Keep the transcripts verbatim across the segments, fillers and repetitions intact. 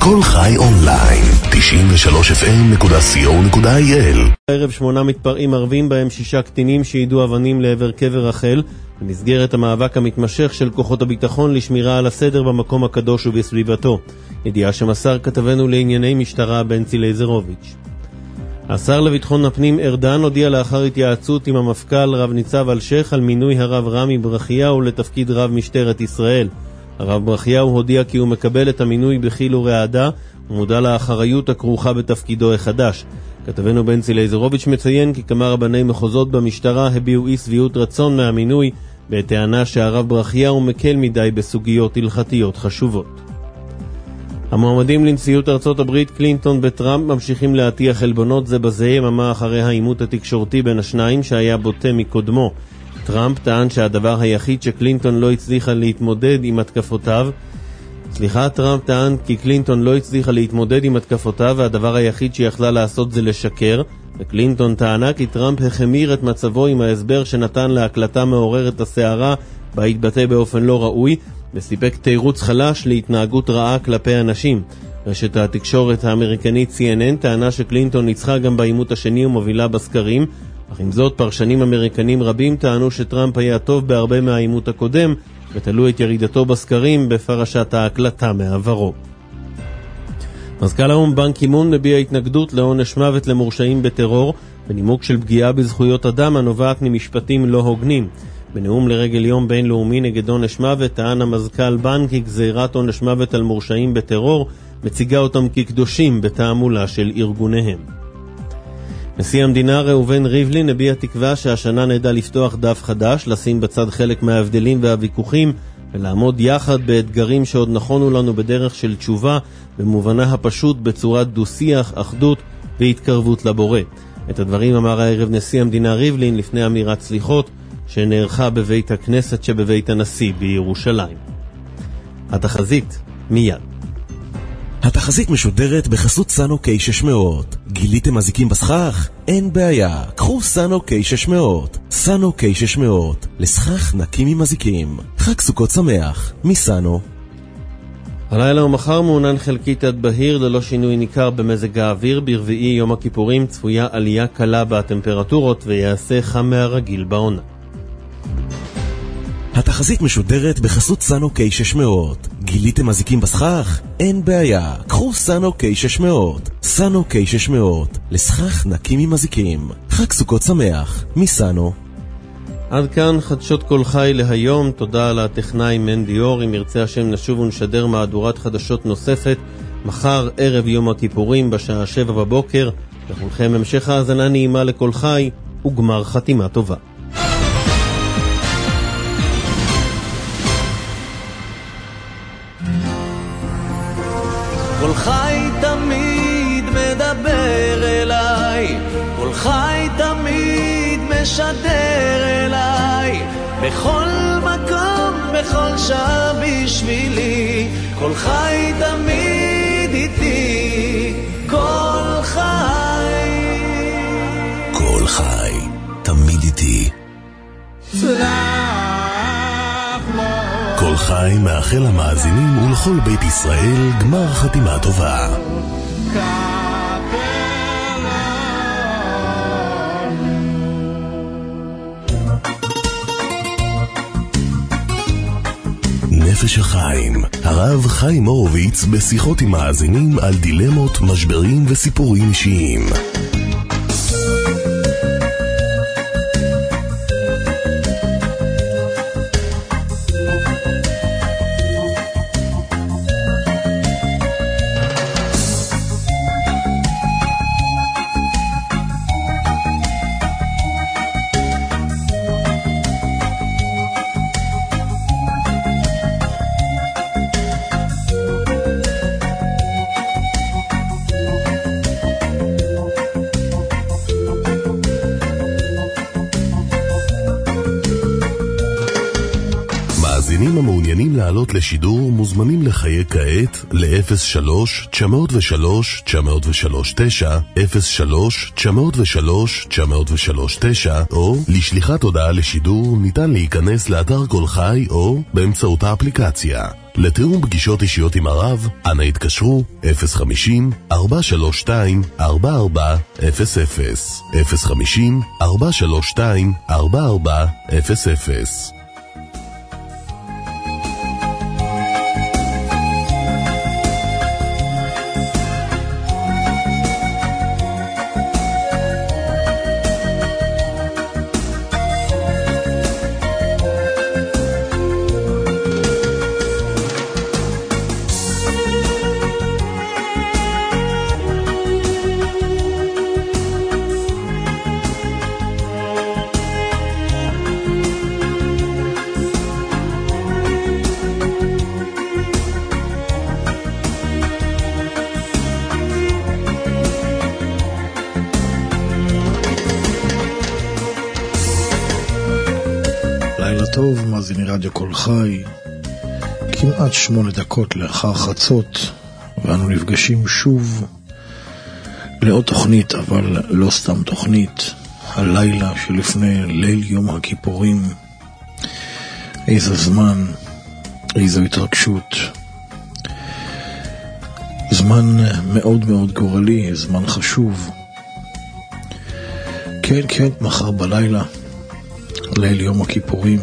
כל חי אונליין, תשעים ושלוש אף אם נקודה סי או נקודה איי אל. הערב שמונה מתפרעים ערבים בהם שישה קטינים שידעו אבנים לעבר קבר רחל, במסגרת המאבק המתמשך של כוחות הביטחון לשמירה על הסדר במקום הקדוש ובסביבתו. ידיעה שמסר כתבנו לענייני משטרה בנצי לייזרוביץ'. השר לביטחון הפנים ארדן הודיע לאחר התייעצות עם המפכ"ל רב ניצב אלשייך על מינוי הרב רמי ברכיהו לתפקיד רב משטרת ישראל. הרב ברכיהו הודיע כי הוא מקבל את המינוי בחיל ורעדה ומודע לאחריות הכרוכה בתפקידו החדש. כתבנו בנצי לייזרוביץ' מציין כי כמה רבני מחוזות במשטרה הביעו אי שביעות רצון מהמינוי בטענה שהרב ברכיהו מקל מדי בסוגיות הלכתיות חשובות. המועמדים לנשיאות ארצות הברית קלינטון וטראמפ ממשיכים להטיח חלבונות זה בזה יממה אחרי העימות התקשורתי בין השניים שהיה בוטה מקודמו. טראמפ טען שהדבר היחיד שקלינטון לא הצליחה להתמודד עם התקפותיו סליחה, טראמפ טען כי קלינטון לא הצליחה להתמודד עם התקפותיו והדבר היחיד שיכלה לעשות זה לשקר, וקלינטון טענה כי טראמפ החמיר את מצבו עם ההסבר שנתן להקלטה מעוררת הסערה בה התבטא באופן לא ראוי וסיפק תירוץ חלש להתנהגות רעה כלפי אנשים. רשת התקשורת האמריקנית סי אן אן טענה שקלינטון ניצחה גם בעימות השני ומובילה בסקרים, אך עם זאת פרשנים אמריקנים רבים טענו שטראמפ היה טוב בהרבה מהעימות הקודם ותלו את ירידתו בסקרים בפרשת ההקלטה מעברו. מזכ"ל האו"ם באן קי מון מביע התנגדות לעונש מוות למורשעים בטרור בנימוק של פגיעה בזכויות אדם הנובעת ממשפטים לא הוגנים. בנאום לרגל יום בינלאומי נגד עונש מוות טען המזכ"ל באן כי גזירת עונש מוות על מורשעים בטרור מציגה אותם כקדושים בתעמולה של ארגוניהם. נשיא המדינה ראובן ריבלין הביע תקווה שהשנה נדע לפתוח דף חדש, לשים בצד חלק מההבדלים והוויכוחים ולעמוד יחד באתגרים שעוד נכונו לנו בדרך של תשובה במובנה הפשוט בצורת דו-שיח, אחדות והתקרבות לבורא. את הדברים אמר הערב נשיא המדינה ריבלין לפני אמירת סליחות שנערכה בבית הכנסת שבבית הנשיא בירושלים. התחזית מיד. התחזית משודרת בחסות סאנו קיי שש מאות. גיליתם מזיקים בסכך? אין בעיה, קחו סאנו קיי שש מאות. סאנו קיי שש מאות, לסכך נקי ממזיקים. חג סוכות שמח, מסאנו. הלילה ומחר מעונן חלקית עד בהיר ללא שינוי ניכר במזג האוויר. ברביעי יום הכיפורים צפויה עלייה קלה בטמפרטורות ויעשה חם מהרגיל בעונה. התחזית משודרת בחסות סאנו קיי שש מאות. גיליתם מזיקים בסכך? אין בעיה, קחו סאנו קיי שש מאות. סאנו קיי שש מאות, לסכך נקי ממזיקים. חג סוכות שמח, מסאנו. עד כאן חדשות כל חי להיום. תודה לטכנאי מנדי אור. אם ירצה השם נשוב ונשדר מהדורת חדשות נוספת מחר ערב יום הכיפורים בשעה שבע בבוקר. לכולכם המשך האזנה נעימה לכל חי וגמר חתימה טובה. כל חי תמיד מדבר אליי, כל חי תמיד משדר אליי, בכל מקום, בכל שעה בשבילי, כל חי תמיד איתי, כל חי, כל חי תמיד איתי. כל חי מאחל למאזינים ולכל בית ישראל גמר חתימה טובה. נפש החיים, הרב חיים הורוביץ בשיחות עם מאזינים על דילמות, משברים וסיפורים אישיים. לעלות לשידור מוזמנים לחייג כעת ל-אפס שלוש תשע אפס שלוש תשע אפס שלוש תשע, אפס שלוש תשע אפס שלוש תשע אפס שלוש תשע, או לשליחת הודעה לשידור ניתן להיכנס לאתר כל חי או באמצעות האפליקציה. לתיאום פגישות אישיות עם הרב, אנא התקשרו אפס חמישים ארבע שלוש שתיים ארבע ארבע אפס אפס, אפס חמישים ארבע שלוש שתיים ארבע ארבע אפס אפס. טוב, מאזיני רדיו כל חי, כמעט שמונה דקות לאחר חצות, ואנו נפגשים שוב לעוד תוכנית, אבל לא סתם תוכנית, הלילה שלפני ליל יום הכיפורים. איזה זמן, איזו התרגשות, זמן מאוד מאוד גורלי, זמן חשוב. כן, כן, מחר בלילה ליל יום הכיפורים,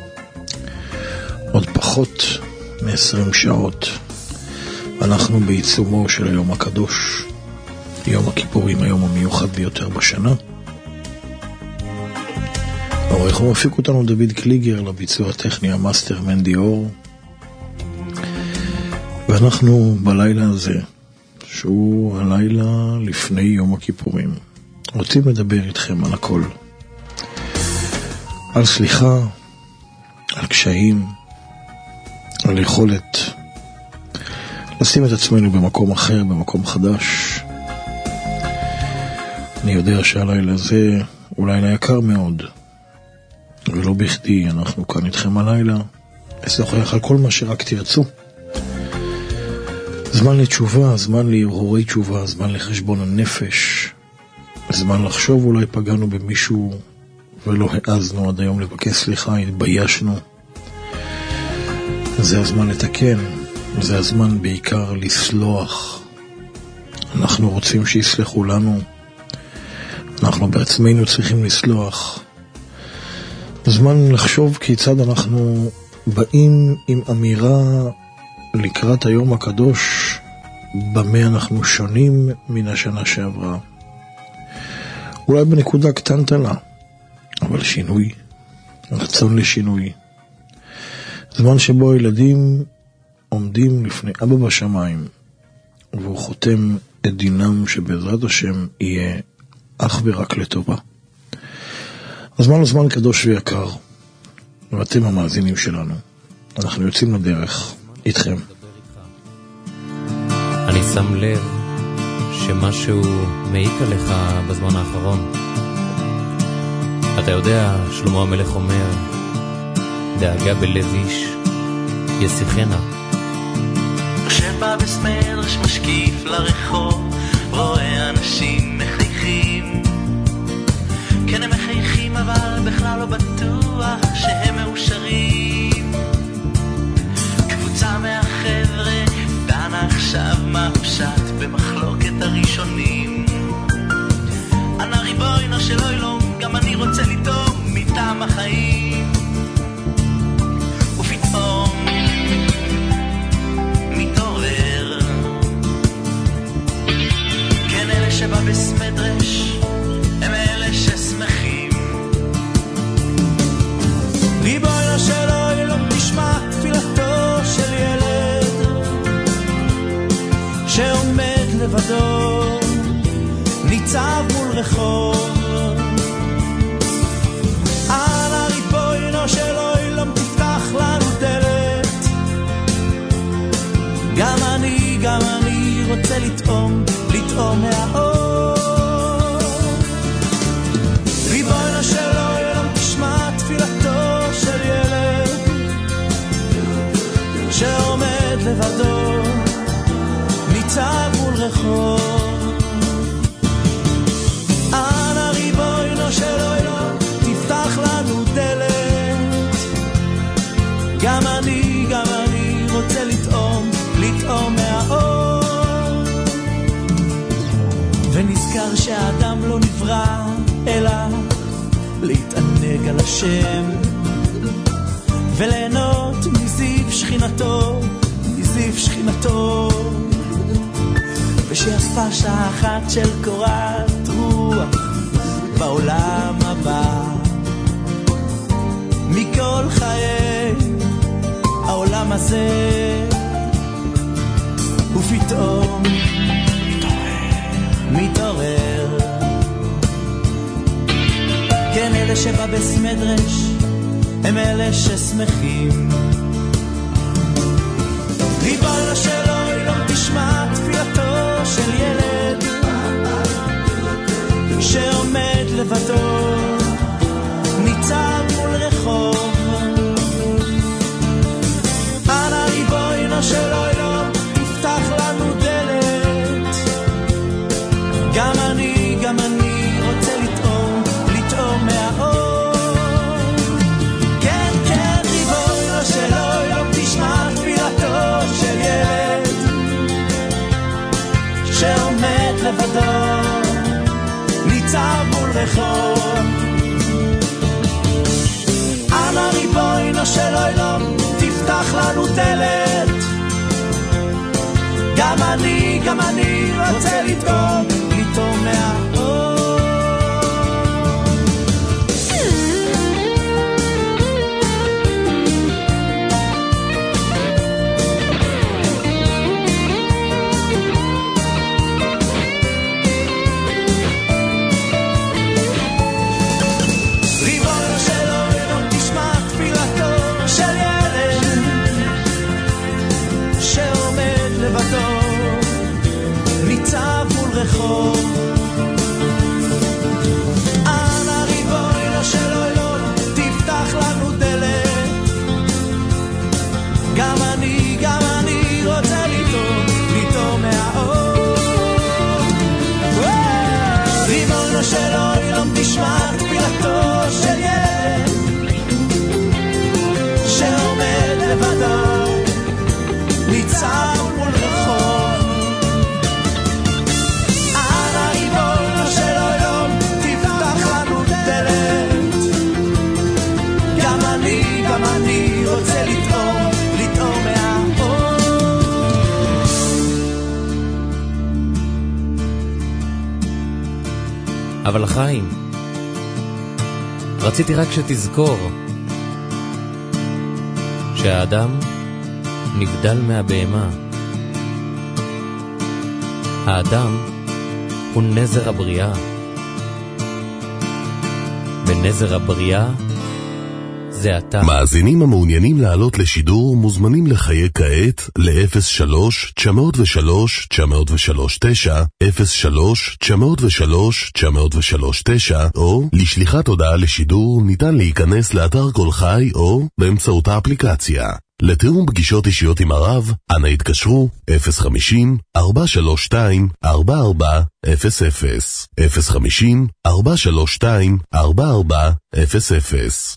עוד פחות מ-עשרים שעות אנחנו בעיצומו של היום הקדוש, יום הכיפורים, היום המיוחד ביותר בשנה. העורך ומפיק אותנו דוד קליגר, לביצוע הטכני המאסטר מנדי אור, ואנחנו בלילה הזה, שהוא הלילה לפני יום הכיפורים, רוצים לדבר איתכם על הכל, על סליחה, על קשיים, על יכולת לשים את עצמנו במקום אחר, במקום חדש. אני יודע שהלילה הזה הוא לילה יקר מאוד, ולא בכדי אנחנו כאן איתכם הלילה, לשוחח על כל מה שרק תרצו. זמן לתשובה, זמן להרהורי תשובה, זמן לחשבון הנפש, זמן לחשוב אולי פגענו במישהו ולא העזנו עד היום לבקש סליחה, התביישנו. זה הזמן לתקן, זה הזמן בעיקר לסלוח. אנחנו רוצים שיסלחו לנו, אנחנו בעצמנו צריכים לסלוח. זמן לחשוב כיצד אנחנו באים עם אמירה לקראת היום הקדוש, במה אנחנו שונים מן השנה שעברה. אולי בנקודה קטנטנה, אבל שינוי, רצון לשינוי. זמן שבו ילדים עומדים לפני אבא בשמיים, והוא חותם את דינם שבעזרת השם יהיה אך ורק לטובה. הזמן הוא זמן קדוש ויקר, ואתם המאזינים שלנו. אנחנו יוצאים לדרך איתכם. אני שם לב שמשהו מעיק עליך בזמן האחרון. אתה יודע, שלמה המלך אומר, דאגה בלב איש ישיחנה. כשבא בסמדרש משקיף לרחוב, רואה אנשים מחייכים. כן הם מחייכים אבל בכלל לא בטוח שהם מאושרים. קבוצה מהחבר'ה דנה עכשיו מה פשט במחלוקת הראשונים. אנא ריבונו שלא ילום, גם אני רוצה לטום מטעם החיים. ופתאום מתעורר, כן אלה שבא בסמדרש הם אלה ששמחים. ריבונו שלא ילום, תשמע תפילתו של ילד שעומד לבדו, ניצב מול רחוב. אנא ריבונו של עולם, תפתח לנו דלת. גם אני, גם אני רוצה לטעום, לטעום מהאור. ריבונו של עולם, תשמע תפילתו של ילד רחוב. אנא ריבונו של עולם, תפתח לנו דלת. גם אני, גם אני רוצה לטעום, לטעום מהאור. ונזכר שהאדם לא נברא, אלא להתענג על השם, וליהנות מזיו שכינתו, מזיו שכינתו. ושיפה שעה אחת של קורת רוח בעולם הבא, מכל חיי העולם הזה. ופתאום מתעורר, כן, אלה שבבס מדרש הם אלה ששמחים. ריבונו של עולם, תשמע תפילתו של ילד שעומד לבדו, ניצב מול רחוב. אנא ריבונו של עולם, תפתח לנו דלת. גם אני, גם אני רוצה לטעום, לטעום מהאור. כן, כן, ריבונו של עולם, תשמע תפילתו של ילד שעומד לבדו, ניצב מול רחוב. אנא ריבונו של עולם, תפתח לנו דלת. גם אני, גם אני רוצה לטעום, לטעום מהאור. ריבונו של עולם, תשמע תפילתו של ילד שעומד לבדו, ניצב מול רחוב. אנא ריבונו של עולם, תפתח לנו דלת. גם אני, גם אני רוצה לטעום, לטעום מהאור. ריבונו של עולם, תשמע תפילתו של ילד שעומד לבדו, ניצב מול רחוב. אנא ריבונו של עולם, תפתח לנו דלת. גם אני, גם אני רוצה לטעום, לטעום מהאור. אבל חיים, רציתי רק שתזכור שהאדם נבדל מהבהמה. האדם הוא נזר הבריאה, ונזר הבריאה זה אתה. מאזינים המעוניינים לעלות לשידור מוזמנים לחייג כעת ל-אפס שלוש תשע אפס שלוש תשע אפס שלוש תשע, אפס שלוש תשע אפס שלוש תשע אפס שלוש תשע, או לשליחת הודעה לשידור ניתן להיכנס לאתר כל חי או באמצעות האפליקציה. לתיאום פגישות אישיות עם הרב, אנא התקשרו אפס חמישים ארבע שלוש שתיים ארבע ארבע אפס אפס, אפס חמישים ארבע שלוש שתיים ארבע ארבע אפס אפס.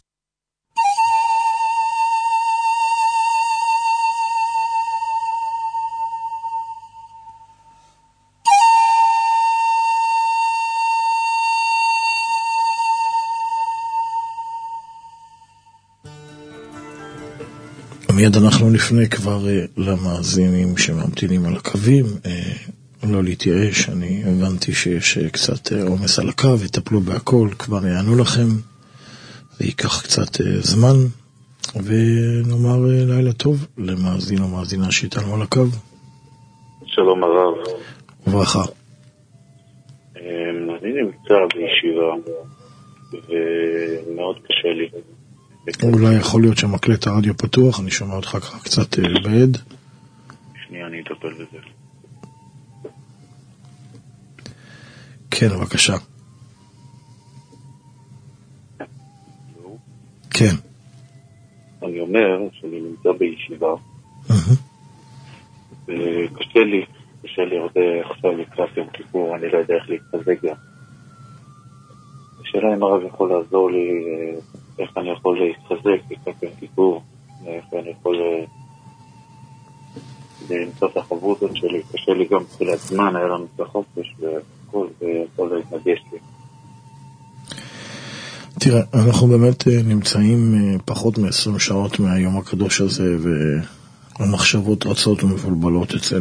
מיד אנחנו נפנה כבר למאזינים שממתינים על הקווים, לא להתייאש. אני הבנתי שיש קצת עומס על הקו, יטפלו בהכל, כבר יענו לכם, זה ייקח קצת זמן, ונאמר לילה טוב למאזין או מאזינה שאיתנו על הקו. שלום הרב. וברכה. אני נמצא בישיבה ומאוד קשה לי. אולי יכול להיות שמקלט הרדיו פתוח, אני שומע אותך קצת בעד. שנייה, אני אטפל בזה. כן, בבקשה. כן. אני אומר שאני נמצא בישיבה וקשה לי, קשה קשה לי עוד עכשיו לקראת יום כיפור, אני לא יודע איך להתחזק גם. השאלה אם הרב יכול לעזור לי, איך אני יכול להתחזק לקראת יום כיפור, איך אני יכול למצוא את החברות שלי. קשה לי גם בתחילת זמן, היה לנו את החופש והכל, והכל להתנגש לי. תראה, אנחנו באמת נמצאים פחות מ-עשרים שעות מהיום הקדוש הזה, והמחשבות רצות ומבולבלות אצל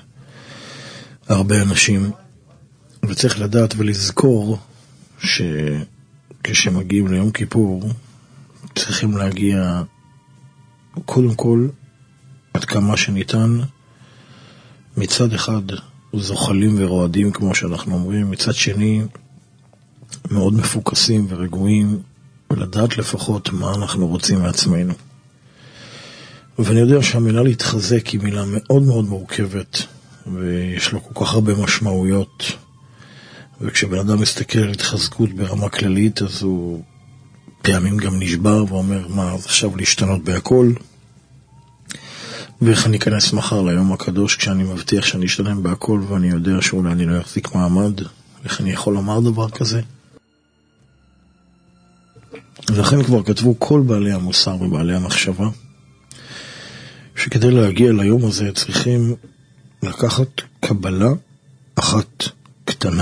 הרבה אנשים, וצריך לדעת ולזכור שכשמגיעים ליום כיפור צריכים להגיע קודם כל עד כמה שניתן, מצד אחד זוחלים ורועדים כמו שאנחנו אומרים, מצד שני מאוד מפוקסים ורגועים, ולדעת לפחות מה אנחנו רוצים מעצמנו. ואני יודע שהמילה להתחזק היא מילה מאוד מאוד מורכבת, ויש לו כל כך הרבה משמעויות, וכשבן אדם מסתכל על התחזקות ברמה כללית, אז הוא פעמים גם נשבר ואומר, מה, אז עכשיו להשתנות בהכל? ואיך אני אכנס מחר ליום הקדוש כשאני מבטיח שאני אשתלם בהכל, ואני יודע שאולי אני לא אחזיק מעמד? איך אני יכול לומר דבר כזה? ולכן כבר כתבו כל בעלי המוסר ובעלי המחשבה, שכדי להגיע ליום הזה צריכים לקחת קבלה אחת קטנה.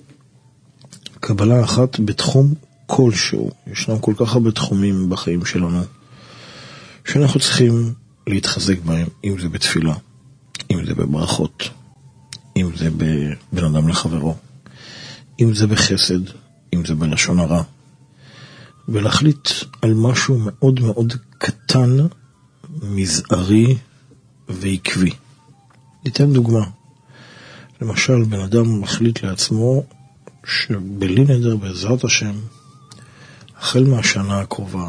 קבלה אחת בתחום כלשהו. ישנם כל כך הרבה תחומים בחיים שלנו, שאנחנו צריכים להתחזק בהם, אם זה בתפילה, אם זה בברכות, אם זה בבן אדם לחברו, אם זה בחסד, אם זה בלשון הרע. ולהחליט על משהו מאוד מאוד קטן, מזערי ועקבי. ניתן דוגמה. למשל, בן אדם מחליט לעצמו שבלי נדר בעזרת השם, החל מהשנה הקרובה,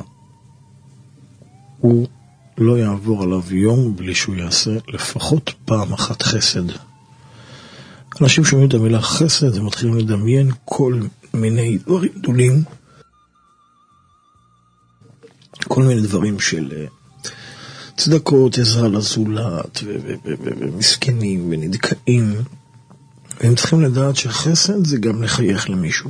הוא לא יעבור עליו יום בלי שהוא יעשה לפחות פעם אחת חסד. אנשים שומעים את המילה חסד, הם מתחילים לדמיין כל מיני דברים גדולים, כל מיני דברים של צדקות, עזרה לזולת, ומסכנים ונדכאים. והם צריכים לדעת שחסד זה גם לחייך למישהו.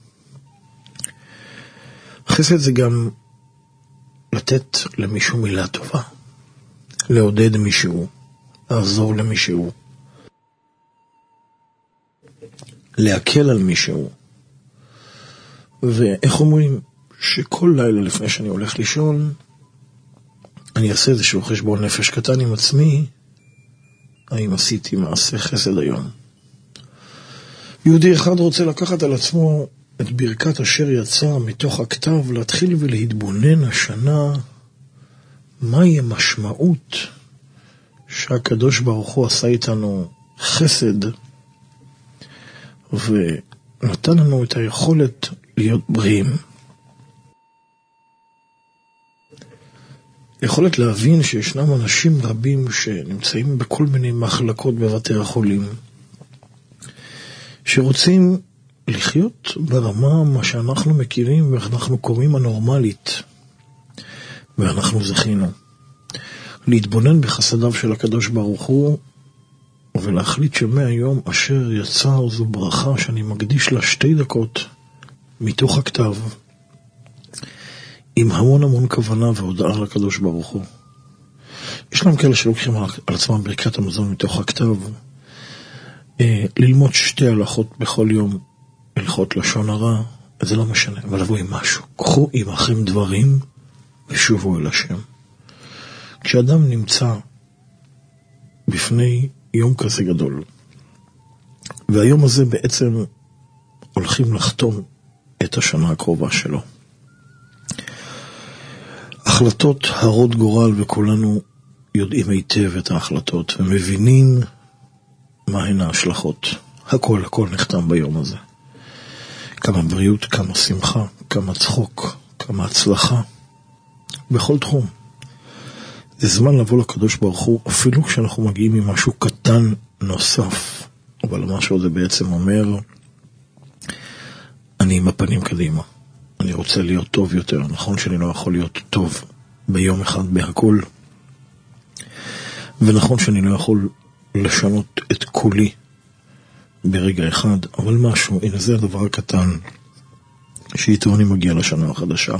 חסד זה גם לתת למישהו מילה טובה, לעודד מישהו, לעזור למישהו, להקל על מישהו. ואיך אומרים? שכל לילה לפני שאני הולך לישון, אני אעשה איזשהו חשבון נפש קטן עם עצמי, האם עשיתי מעשה חסד היום. יהודי אחד רוצה לקחת על עצמו את ברכת אשר יצא מתוך הכתב, להתחיל ולהתבונן השנה, מהי המשמעות שהקדוש ברוך הוא עשה איתנו חסד, ונתן לנו את היכולת להיות בריאים. יכולת להבין שישנם אנשים רבים שנמצאים בכל מיני מחלקות בבתי החולים, שרוצים לחיות ברמה מה שאנחנו מכירים ואנחנו קוראים הנורמלית, ואנחנו זכינו להתבונן בחסדיו של הקדוש ברוך הוא, ולהחליט שמהיום אשר יצא זו ברכה שאני מקדיש לה שתי דקות מתוך הכתב, עם המון המון כוונה והודעה לקדוש ברוך הוא. יש להם כאלה שלוקחים על עצמם ברכת המזון מתוך הכתב, אה, ללמוד שתי הלכות בכל יום, הלכות לשון הרע, זה לא משנה, אבל לבוא עם משהו. קחו עמכם דברים ושובו אל השם. כשאדם נמצא בפני יום כזה גדול, והיום הזה בעצם הולכים לחתום את השנה הקרובה שלו, החלטות הרות גורל, וכולנו יודעים היטב את ההחלטות ומבינים מהן ההשלכות. הכל הכל נחתם ביום הזה. כמה בריאות, כמה שמחה, כמה צחוק, כמה הצלחה, בכל תחום. זה זמן לבוא לקדוש ברוך הוא, אפילו כשאנחנו מגיעים עם משהו קטן נוסף, אבל המשהו הזה בעצם אומר, אני עם הפנים קדימה, אני רוצה להיות טוב יותר. נכון שאני לא יכול להיות טוב ביום אחד בהכל, ונכון שאני לא יכול לשנות את כולי ברגע אחד, אבל משהו, הנה זה הדבר הקטן שאיתו אני מגיע לשנה החדשה.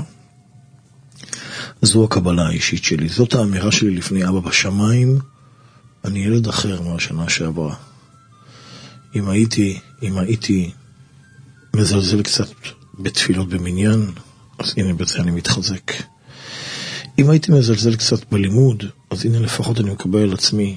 זו הקבלה האישית שלי, זאת האמירה שלי לפני אבא בשמיים, אני ילד אחר מהשנה שעברה. אם הייתי, אם הייתי מזלזל קצת בתפילות במניין, אז הנה בזה אני מתחזק. אם הייתי מזלזל קצת בלימוד, אז הנה לפחות אני מקבל על עצמי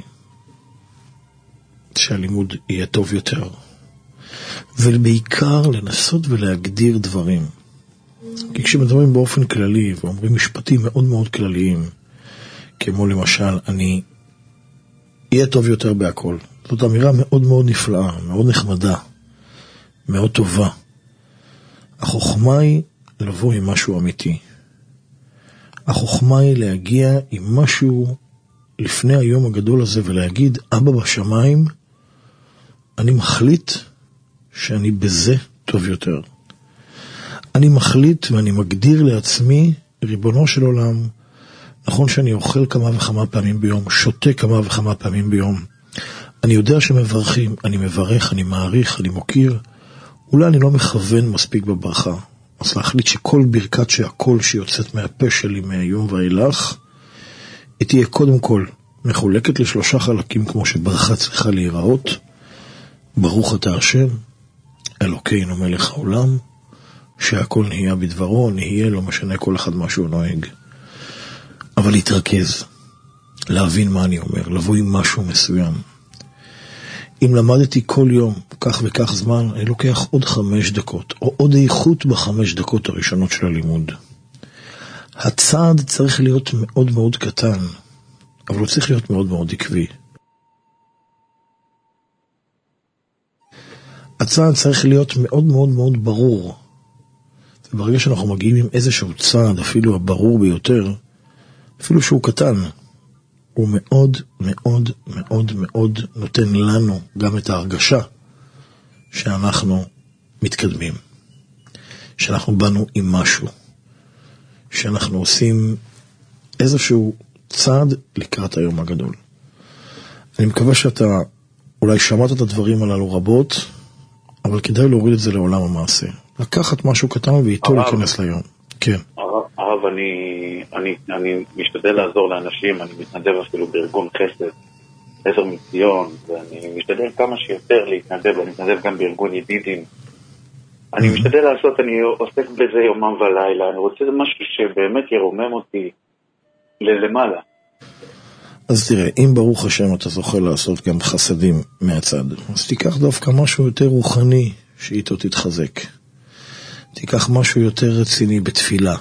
שהלימוד יהיה טוב יותר. ובעיקר לנסות ולהגדיר דברים. כי כשמדברים באופן כללי ואומרים משפטים מאוד מאוד כלליים, כמו למשל, אני יהיה טוב יותר בהכל. זאת אמירה מאוד מאוד נפלאה, מאוד נחמדה, מאוד טובה. החוכמה היא לבוא עם משהו אמיתי. החוכמה היא להגיע עם משהו לפני היום הגדול הזה ולהגיד, אבא בשמיים, אני מחליט שאני בזה טוב יותר. אני מחליט ואני מגדיר לעצמי, ריבונו של עולם, נכון שאני אוכל כמה וכמה פעמים ביום, שותה כמה וכמה פעמים ביום. אני יודע שמברכים, אני מברך, אני מעריך, אני מוקיר. אולי אני לא מכוון מספיק בברכה. אז להחליט שכל ברכת שהכל שיוצאת מהפה שלי מהיום ואילך, היא תהיה קודם כל מחולקת לשלושה חלקים כמו שברכה צריכה להיראות. ברוך אתה השם, אלוקינו מלך העולם, שהכל נהיה בדברו, נהיה לא משנה כל אחד מה שהוא נוהג. אבל להתרכז, להבין מה אני אומר, לבוא עם משהו מסוים. אם למדתי כל יום כך וכך זמן, אני לוקח עוד חמש דקות, או עוד איכות בחמש דקות הראשונות של הלימוד. הצעד צריך להיות מאוד מאוד קטן, אבל הוא צריך להיות מאוד מאוד עקבי. הצעד צריך להיות מאוד מאוד מאוד ברור. וברגע שאנחנו מגיעים עם איזשהו צעד, אפילו הברור ביותר, אפילו שהוא קטן, הוא מאוד מאוד מאוד מאוד נותן לנו גם את ההרגשה שאנחנו מתקדמים, שאנחנו באנו עם משהו, שאנחנו עושים איזשהו צעד לקראת היום הגדול. אני מקווה שאתה אולי שמעת את הדברים הללו רבות, אבל כדאי להוריד את זה לעולם המעשה. לקחת משהו קטן ואיתו להיכנס ליום. כן. הרב, אני, אני, אני משתדל לעזור לאנשים, אני מתנדב אפילו בארגון חסד, עזר מציון, ואני משתדל כמה שיותר להתנדב, אני מתנדב גם בארגון ידידים. אני משתדל לעשות, אני עוסק בזה יומם ולילה, אני רוצה משהו שבאמת ירומם אותי למעלה. אז תראה, אם ברוך השם אתה זוכה לעשות גם חסדים מהצד, אז תיקח דווקא משהו יותר רוחני שאיתו תתחזק. תיקח משהו יותר רציני בתפילה,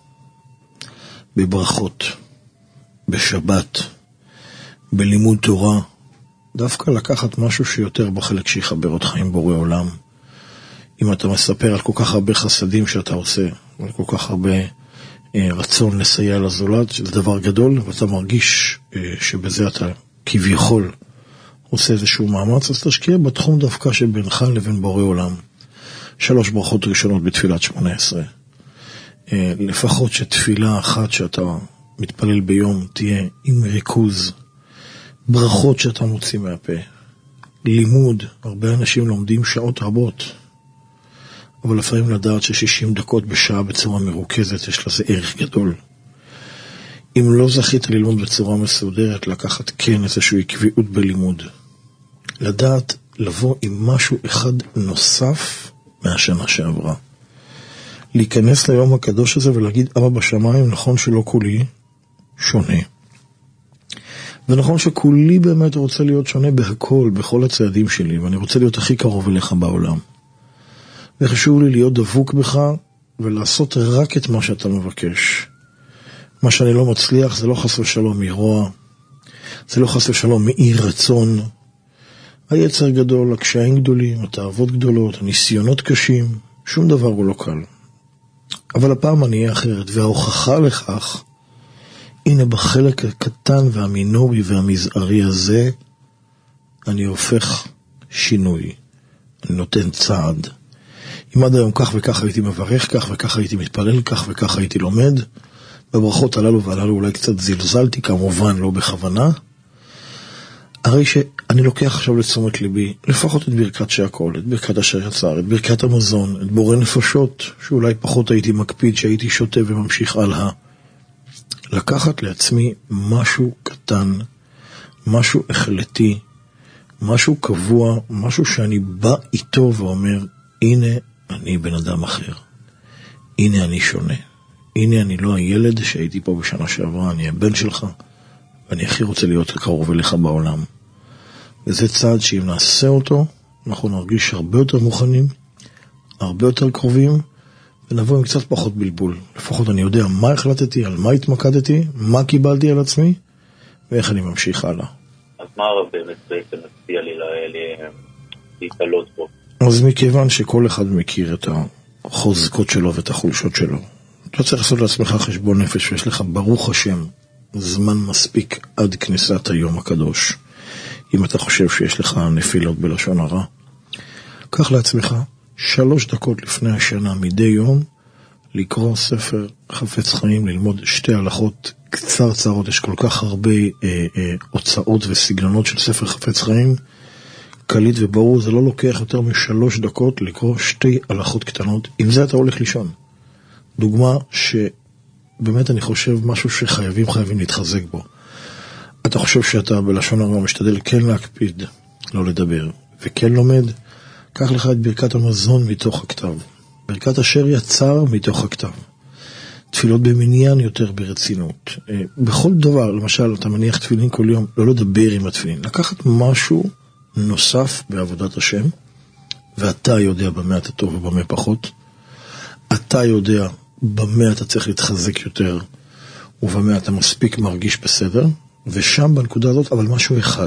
בברכות, בשבת, בלימוד תורה. דווקא לקחת משהו שיותר בחלק שיחבר אותך עם בורא עולם. אם אתה מספר על כל כך הרבה חסדים שאתה עושה, על כל כך הרבה רצון לסייע לזולת, שזה דבר גדול, ואתה מרגיש שבזה אתה כביכול עושה איזשהו מאמץ, אז תשקיע בתחום דווקא שבינך לבין בורא עולם. שלוש ברכות ראשונות בתפילת שמונה עשרה. לפחות שתפילה אחת שאתה מתפלל ביום תהיה עם ריכוז. ברכות שאתה מוציא מהפה. לימוד, הרבה אנשים לומדים שעות רבות. אבל לפעמים לדעת ש-שישים דקות בשעה בצורה מרוכזת יש לזה ערך גדול. אם לא זכית ללמוד בצורה מסודרת, לקחת כן איזושהי עקביות בלימוד. לדעת לבוא עם משהו אחד נוסף מהשנה שעברה. להיכנס ליום הקדוש הזה ולהגיד, אבא בשמיים, נכון שלא כולי שונה. ונכון שכולי באמת רוצה להיות שונה בהכל, בכל הצעדים שלי, ואני רוצה להיות הכי קרוב אליך בעולם. וחשוב לי להיות דבוק בך ולעשות רק את מה שאתה מבקש. מה שאני לא מצליח זה לא חס ושלום מרוע, זה לא חס ושלום מאי רצון. היצר גדול, הקשיים גדולים, התאוות גדולות, הניסיונות קשים, שום דבר הוא לא קל. אבל הפעם אני אהיה אחרת, וההוכחה לכך, הנה בחלק הקטן והמינורי והמזערי הזה, אני הופך שינוי, אני נותן צעד. אם עד היום כך וכך הייתי מברך, כך וכך הייתי מתפלל, כך וכך הייתי לומד, בברכות הללו והללו אולי קצת זלזלתי, כמובן לא בכוונה, הרי שאני לוקח עכשיו לתשומת ליבי, לפחות את ברכת שהכל, את ברכת אשר יצר, את ברכת המזון, את בורא נפשות, שאולי פחות הייתי מקפיד, שהייתי שוטה וממשיך הלאה. לקחת לעצמי משהו קטן, משהו החלטי, משהו קבוע, משהו שאני בא איתו ואומר, הנה אני בן אדם אחר. הנה אני שונה. הנה אני לא הילד שהייתי פה בשנה שעברה, אני הבן שלך, ואני הכי רוצה להיות קרוב אליך בעולם. וזה צעד שאם נעשה אותו, אנחנו נרגיש הרבה יותר מוכנים, הרבה יותר קרובים, ונבוא עם קצת פחות בלבול. לפחות אני יודע מה החלטתי, על מה התמקדתי, מה קיבלתי על עצמי, ואיך אני ממשיך הלאה. אז מה הרב באמת בעצם מציע לי להתעלות פה? אז מכיוון שכל אחד מכיר את החוזקות שלו ואת החולשות שלו, אתה צריך לעשות לעצמך חשבון נפש, ויש לך ברוך השם זמן מספיק עד כניסת היום הקדוש. אם אתה חושב שיש לך נפילות בלשון הרע, קח לעצמך שלוש דקות לפני השנה מדי יום לקרוא ספר חפץ חיים, ללמוד שתי הלכות קצרצרות. יש כל כך הרבה אה, אה, הוצאות וסגנונות של ספר חפץ חיים, קליט וברור, זה לא לוקח יותר משלוש דקות לקרוא שתי הלכות קטנות. עם זה אתה הולך לישון. דוגמה שבאמת אני חושב משהו שחייבים חייבים להתחזק בו. אתה חושב שאתה בלשון הרע משתדל כן להקפיד, לא לדבר, וכן לומד, קח לך את ברכת המזון מתוך הכתב. ברכת אשר יצר מתוך הכתב. תפילות במניין יותר ברצינות. בכל דבר, למשל, אתה מניח תפילין כל יום, לא לדבר עם התפילין. לקחת משהו נוסף בעבודת השם, ואתה יודע במה אתה טוב ובמה פחות. אתה יודע במה אתה צריך להתחזק יותר, ובמה אתה מספיק מרגיש בסדר. ושם בנקודה הזאת, אבל משהו אחד.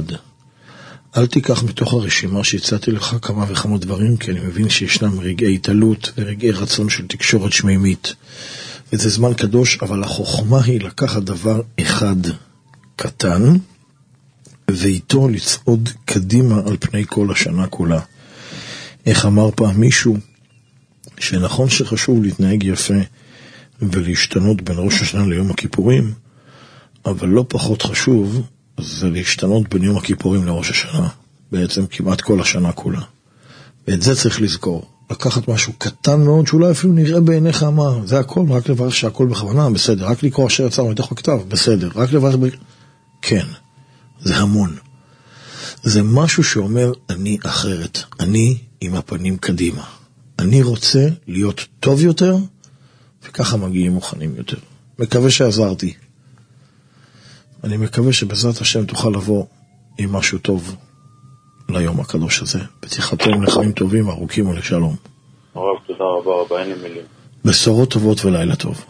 אל תיקח מתוך הרשימה שהצעתי לך כמה וכמה דברים, כי אני מבין שישנם רגעי התעלות ורגעי רצון של תקשורת שמימית. וזה זמן קדוש, אבל החוכמה היא לקחת דבר אחד קטן, ואיתו לצעוד קדימה על פני כל השנה כולה. איך אמר פעם מישהו, שנכון שחשוב להתנהג יפה ולהשתנות בין ראש השנה ליום הכיפורים, אבל לא פחות חשוב זה להשתנות בין יום הכיפורים לראש השנה, בעצם כמעט כל השנה כולה. ואת זה צריך לזכור. לקחת משהו קטן מאוד, שאולי אפילו נראה בעיניך מה, זה הכל, רק לברך שהכל בכוונה, בסדר. רק לקרוא אשר יצא מתוך הכתב, בסדר. רק לברך ב... כן, זה המון. זה משהו שאומר, אני אחרת. אני עם הפנים קדימה. אני רוצה להיות טוב יותר, וככה מגיעים מוכנים יותר. מקווה שעזרתי. אני מקווה שבעזרת השם תוכל לבוא עם משהו טוב ליום הקדוש הזה. בתיכתום לחיים טובים, ארוכים ולשלום. הרב, תודה רבה רבה, אין לי מילים. בשורות טובות ולילה טוב.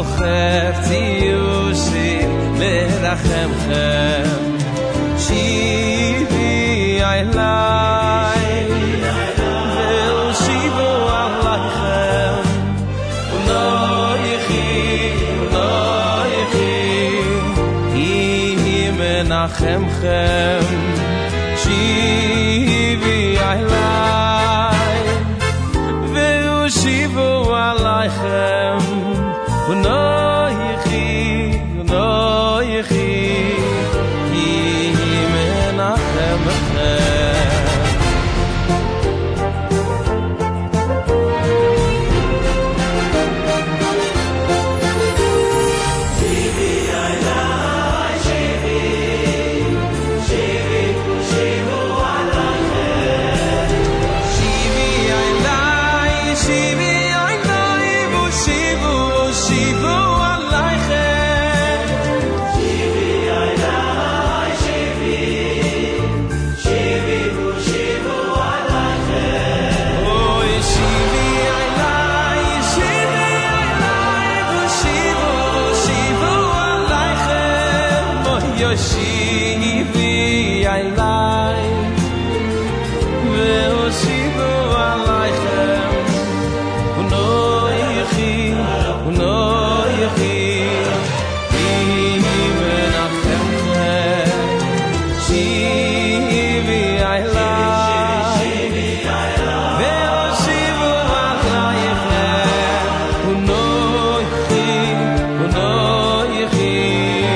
חפצי יושיב לרחמכם שיבי אליי והושיבו עליכם ולא יחי ולא יחי יהי מנחמכם שיבי אליי והושיבו עליכם ולא יחי ולא יחי יהי מנחמכם שיבי אליי והושיבו עליכם ולא יחי ולא יחי יהי מנחמכם שיבי אליי והושיבו עליכם ולא יחי ולא יחי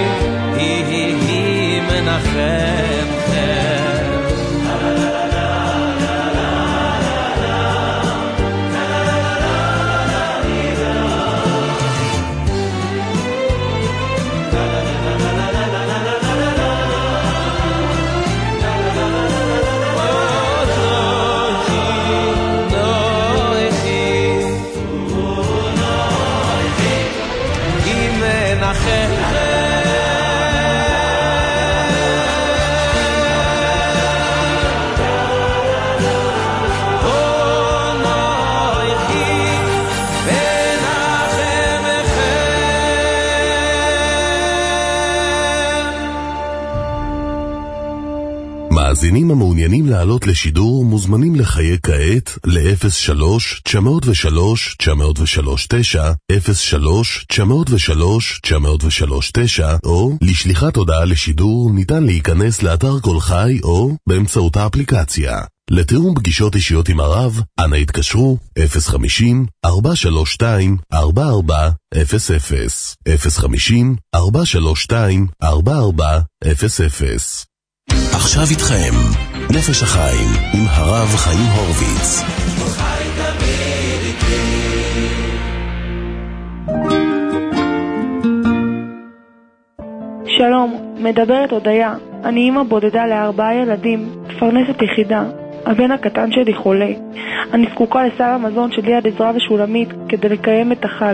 מאזינים המעוניינים לעלות לשידור מוזמנים לחייג כעת ל-אפס שלוש תשע אפס שלוש תשע אפס שלוש תשע, אפס שלוש תשע אפס שלוש תשע אפס שלוש תשע, או לשליחת הודעה לשידור ניתן להיכנס לאתר כל חי או באמצעות האפליקציה. לתיאום פגישות אישיות עם הרב, אנא התקשרו אפס חמישים ארבע שלוש שתיים ארבע ארבע אפס אפס, אפס חמישים ארבע שלוש שתיים ארבע ארבע אפס אפס. עכשיו איתכם, נפש החיים עם הרב חיים הורוביץ. שלום, מדברת הודיה. אני אמא בודדה לארבעה ילדים, מפרנסת יחידה. הבן הקטן שלי חולה. אני זקוקה לסל המזון של יד עזרא ושולמית כדי לקיים את החג.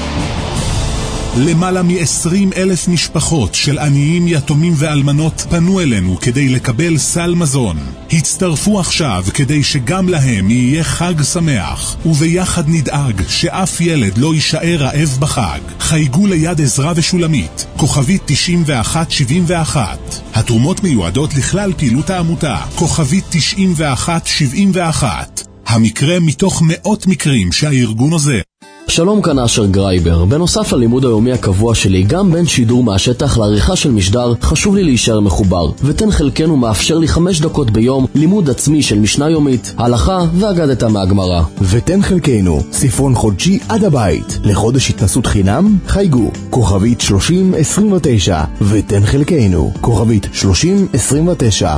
למעלה מ-עשרים אלף משפחות של עניים, יתומים ואלמנות פנו אלינו כדי לקבל סל מזון. הצטרפו עכשיו כדי שגם להם יהיה חג שמח, וביחד נדאג שאף ילד לא יישאר רעב בחג. חייגו ליד עזרא ושולמית, כוכבית תשעים ואחת שבעים ואחת. התרומות מיועדות לכלל פעילות העמותה, כוכבית תשעים ואחת שבעים ואחת. המקרה מתוך מאות מקרים שהארגון עוזר. שלום, כאן אשר גרייבר. בנוסף ללימוד היומי הקבוע שלי, גם בין שידור מהשטח לעריכה של משדר, חשוב לי להישאר מחובר. ותן חלקנו מאפשר לי חמש דקות ביום לימוד עצמי של משנה יומית, הלכה ואגדתה מהגמרא. ותן חלקנו ספרון חודשי עד הבית. לחודש התנסות חינם, חייגו כוכבית שלושים עשרים ותשע. ותן חלקנו כוכבית שלושים עשרים ותשע.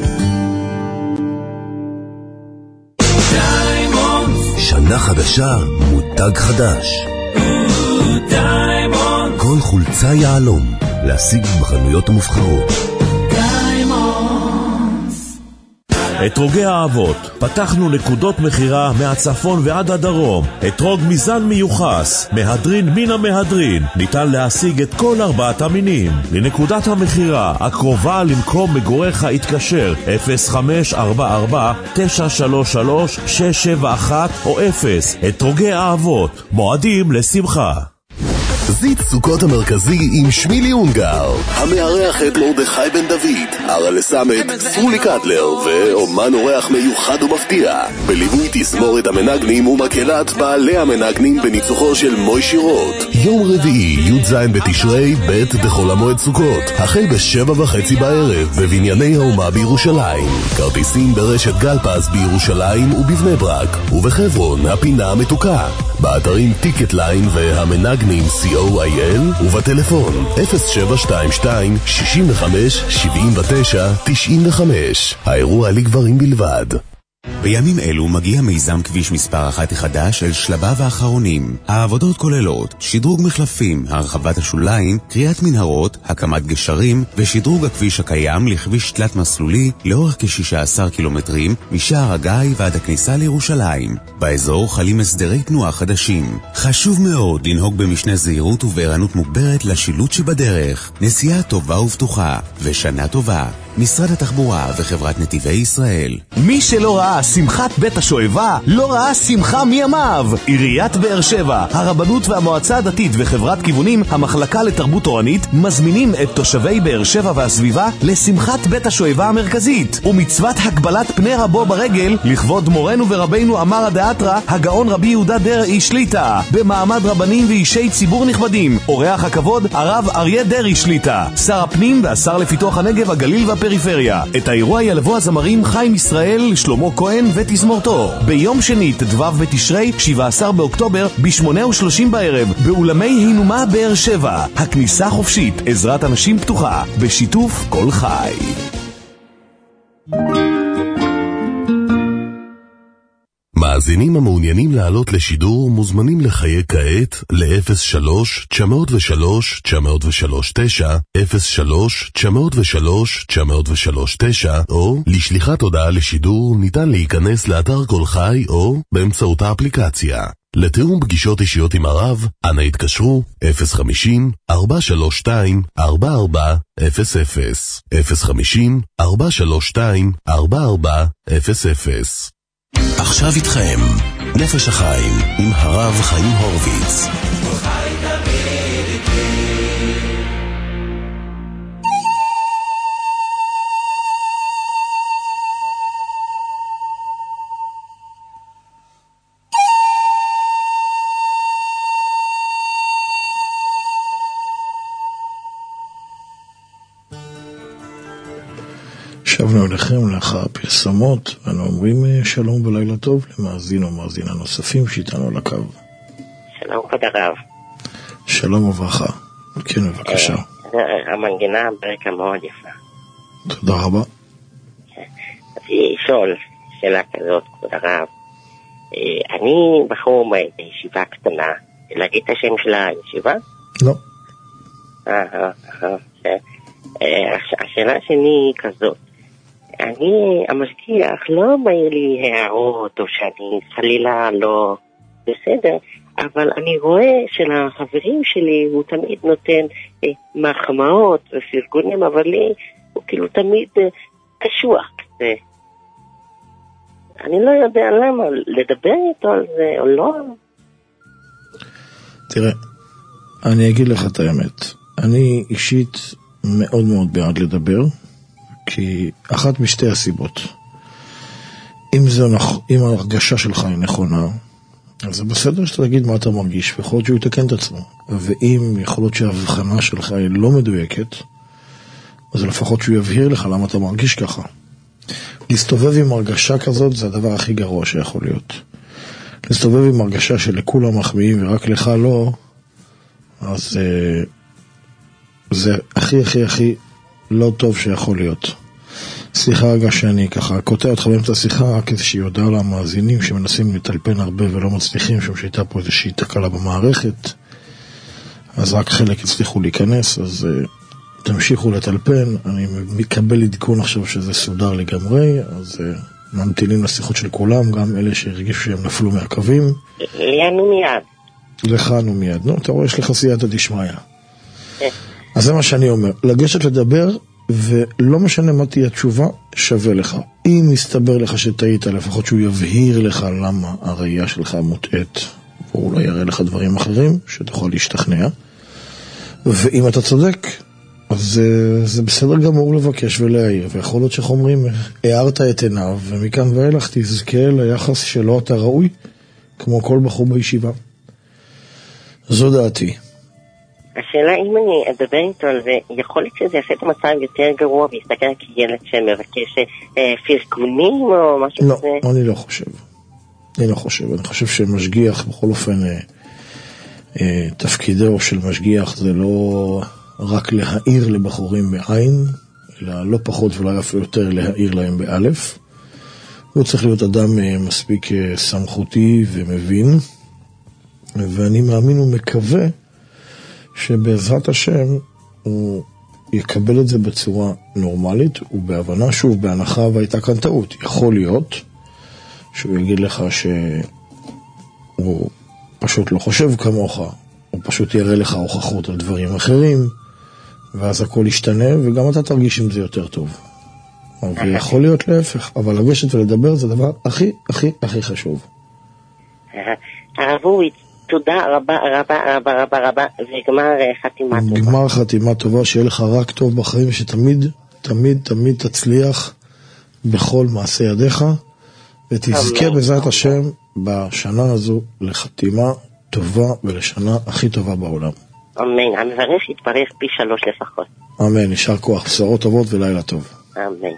שנה חדשה, מותג חדש. דיימונד. כל חולצה יעלום, להשיג בחנויות המובחרות. אתרוגי האבות, פתחנו נקודות מחירה מהצפון ועד הדרום. אתרוג מזן מיוחס, מהדרין מן המהדרין, ניתן להשיג את כל ארבעת המינים. לנקודת המחירה הקרובה למקום מגוריך התקשר אפס חמש ארבע ארבע תשע שלוש שלוש שש שבע אחת או אפס. אתרוגי האבות, מועדים לשמחה. חזית סוכות המרכזי עם שמילי אונגר, המארח את מרדכי בן דוד, הרלה סמט, סרולי קטלר ואומן אורח מיוחד ומפתיע, בליווי תזמורת המנגנים ומקהלת בעלי המנגנים בניצוחו של מוי שירות. יום רביעי י"ז בתשרי ב' דחול המועד סוכות, החל בשבע וחצי בערב בבנייני האומה בירושלים. כרטיסים ברשת גלפס בירושלים ובבני ברק, ובחברון הפינה המתוקה, באתרים טיקט ליין והמנגנים סי או איי אל, ובטלפון אפס שבע שתיים שתיים שש חמש שבע תשע תשע חמש. האירוע לגברים בלבד. בימים אלו מגיע מיזם כביש מספר אחת החדש אל שלביו האחרונים. העבודות כוללות שדרוג מחלפים, הרחבת השוליים, קריאת מנהרות, הקמת גשרים ושדרוג הכביש הקיים לכביש תלת מסלולי לאורך כ-שישה עשר קילומטרים משער הגיא ועד הכניסה לירושלים. באזור חלים הסדרי תנועה חדשים. חשוב מאוד לנהוג במשנה זהירות ובערנות מוגברת לשילוט שבדרך. נסיעה טובה ובטוחה ושנה טובה. משרד התחבורה וחברת נתיבי ישראל. מי שלא ראה שמחת בית השואבה, לא ראה שמחה מימיו. עיריית באר שבע, הרבנות והמועצה הדתית וחברת כיוונים, המחלקה לתרבות תורנית, מזמינים את תושבי באר שבע והסביבה לשמחת בית השואבה המרכזית, ומצוות הגבלת פני רבו ברגל לכבוד מורנו ורבינו אמר הדאטרה, הגאון רבי יהודה דרעי שליטה, במעמד רבנים ואישי ציבור נכבדים. אורח הכבוד הרב אריה דרעי שליטה, שר הפנים והשר לפיתוח הנגב, הגליל והפריפריה. את האירוע ילוו הזמרים חיים ישראל, שלמה כהן ותזמורתו. ביום שני ט"ו בתשרי, שבעה עשר באוקטובר, ב-שמונה ושלושים בערב, באולמי הינומה באר שבע. הכניסה חופשית, עזרת אנשים פתוחה, בשיתוף כל חי. מאזינים המעוניינים לעלות לשידור מוזמנים לחייג כעת ל-אפס שלוש תשע אפס שלוש תשע אפס שלוש תשע, אפס שלוש תשע אפס שלוש תשע אפס שלוש תשע, או לשליחת הודעה לשידור ניתן להיכנס לאתר כל חי או באמצעות האפליקציה. לתיאום פגישות אישיות עם הרב, אנא התקשרו אפס חמישים ארבע שלוש שתיים ארבע ארבע אפס אפס, אפס חמישים ארבע שלוש שתיים ארבע ארבע אפס אפס. עכשיו איתכם, נפש החיים עם הרב חיים הורוביץ. שבנו אליכם לאחר הפרסומות, אנו אומרים שלום ולילה טוב למאזין או מאזינה נוספים שאיתנו על הקו. שלום כבוד הרב. שלום וברכה. כן, בבקשה. המנגינה ברקע מאוד יפה. תודה רבה. רציתי לשאול שאלה כזאת כבוד הרב. אני בחור בישיבה קטנה, להגיד את השם של הישיבה? לא. השאלה שלי כזאת, אני, המשגיח לא מעיר לי הערות או שאני חלילה לא בסדר, אבל אני רואה שלחברים שלי הוא תמיד נותן אה, מחמאות ופרגונים, אבל לי הוא כאילו תמיד אה, קשוח כזה. אני לא יודע למה, לדבר איתו על זה או לא. תראה, אני אגיד לך את האמת, אני אישית מאוד מאוד בעד לדבר, כי אחת משתי הסיבות, אם, זה, אם ההרגשה שלך היא נכונה, אז זה בסדר שאתה תגיד מה אתה מרגיש, ויכול להיות שהוא יתקן את עצמו. ואם יכול להיות שההבחנה שלך היא לא מדויקת, אז לפחות שהוא יבהיר לך למה אתה מרגיש ככה. להסתובב עם הרגשה כזאת זה הדבר הכי גרוע שיכול להיות. להסתובב עם הרגשה שלכולם מחמיאים ורק לך לא, אז זה הכי הכי הכי לא טוב שיכול להיות. סליחה רגע שאני ככה קוטע אותך באמצע השיחה, כדי שיודע למאזינים שמנסים לטלפן הרבה ולא מצליחים, שם שהייתה פה איזושהי תקלה במערכת, אז רק חלק הצליחו להיכנס, אז uh, תמשיכו לטלפן. אני מקבל עדכון עכשיו שזה סודר לגמרי, אז uh, ממתינים לשיחות של כולם, גם אלה שהרגישו שהם נפלו מהקווים. לנו מיד. לכנו מיד. נו, אתה רואה, יש לך סייעתא דשמיא. אז זה מה שאני אומר, לגשת לדבר, ולא משנה מה תהיה התשובה, שווה לך. אם מסתבר לך שטעית, לפחות שהוא יבהיר לך למה הראייה שלך מוטעת, ואולי יראה לך דברים אחרים שתוכל להשתכנע. ואם אתה צודק, אז זה, זה בסדר גמור לבקש ולהעיר, ויכול להיות שחומרים, הערת את עיניו, ומכאן ואילך תזכה ליחס שלו אתה ראוי, כמו כל בחור בישיבה. זו דעתי. השאלה אם אני אדבר איתו על זה, יכול להיות שזה יעשה את המצב יותר גרוע ויסתכל כילד שמבקש פרגונים או משהו לא, כזה? לא, אני לא חושב. אני לא חושב. אני חושב שמשגיח, בכל אופן, אה, אה, תפקידו של משגיח זה לא רק להעיר לבחורים בעין, אלא לא פחות ואולי אפילו יותר להעיר להם באלף. הוא צריך להיות אדם אה, מספיק אה, סמכותי ומבין, ואני מאמין ומקווה שבעזרת השם הוא יקבל את זה בצורה נורמלית ובהבנה, שוב, בהנחה והייתה כאן טעות. יכול להיות שהוא יגיד לך שהוא פשוט לא חושב כמוך, הוא פשוט יראה לך הוכחות על דברים אחרים, ואז הכל ישתנה וגם אתה תרגיש עם זה יותר טוב. אבל יכול להיות להפך, אבל לגשת ולדבר זה הדבר הכי הכי הכי חשוב. הרב אורי, תודה רבה רבה רבה רבה רבה, וגמר חתימה טובה. גמר חתימה טובה, שיהיה לך רק טוב בחיים, שתמיד תמיד תמיד תצליח בכל מעשה ידיך, ותזכה בעזרת השם בשנה הזו לחתימה טובה ולשנה הכי טובה בעולם. אמן, המברך יתברך פי שלוש לפחות. אמן, נשאר כוח, בשורות טובות ולילה טוב. אמן.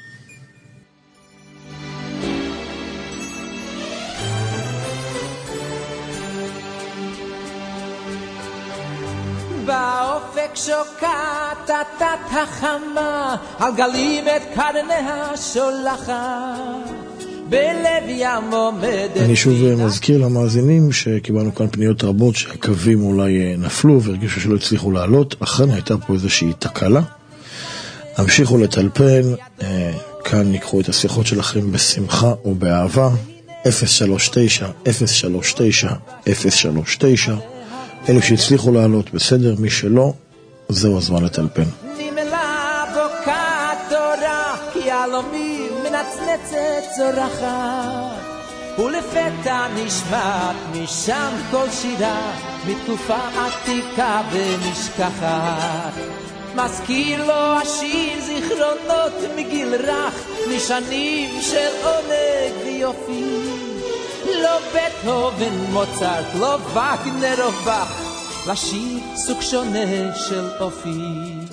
באופק שוקעת תת החמה, על גלים את קרניה שולחת, בלב ים עומדת. אני שוב מזכיר למאזינים שקיבלנו כאן פניות רבות שהקווים אולי נפלו והרגישו שלא הצליחו לעלות. אכן הייתה פה איזושהי תקלה. המשיכו לטלפן, כאן ניקחו את השיחות שלכם בשמחה ובאהבה. אפס שלוש תשע אפס שלוש תשע אפס שלוש תשע. אלו שהצליחו לעלות בסדר, מי שלא, זהו הזמן לטלפן. נמלה בוקעת תורה, כי הלומי מנצנצת צורחת, ולפתע נשמעת משם כל שירה, מתקופה עתיקה ונשכחת. מזכיר לו השיר זיכרונות מגיל רך, משנים של עונג ויופי. לא בטהובן, מוצרט, לא וגנר או באך, לשיר סוג שונה של אופי.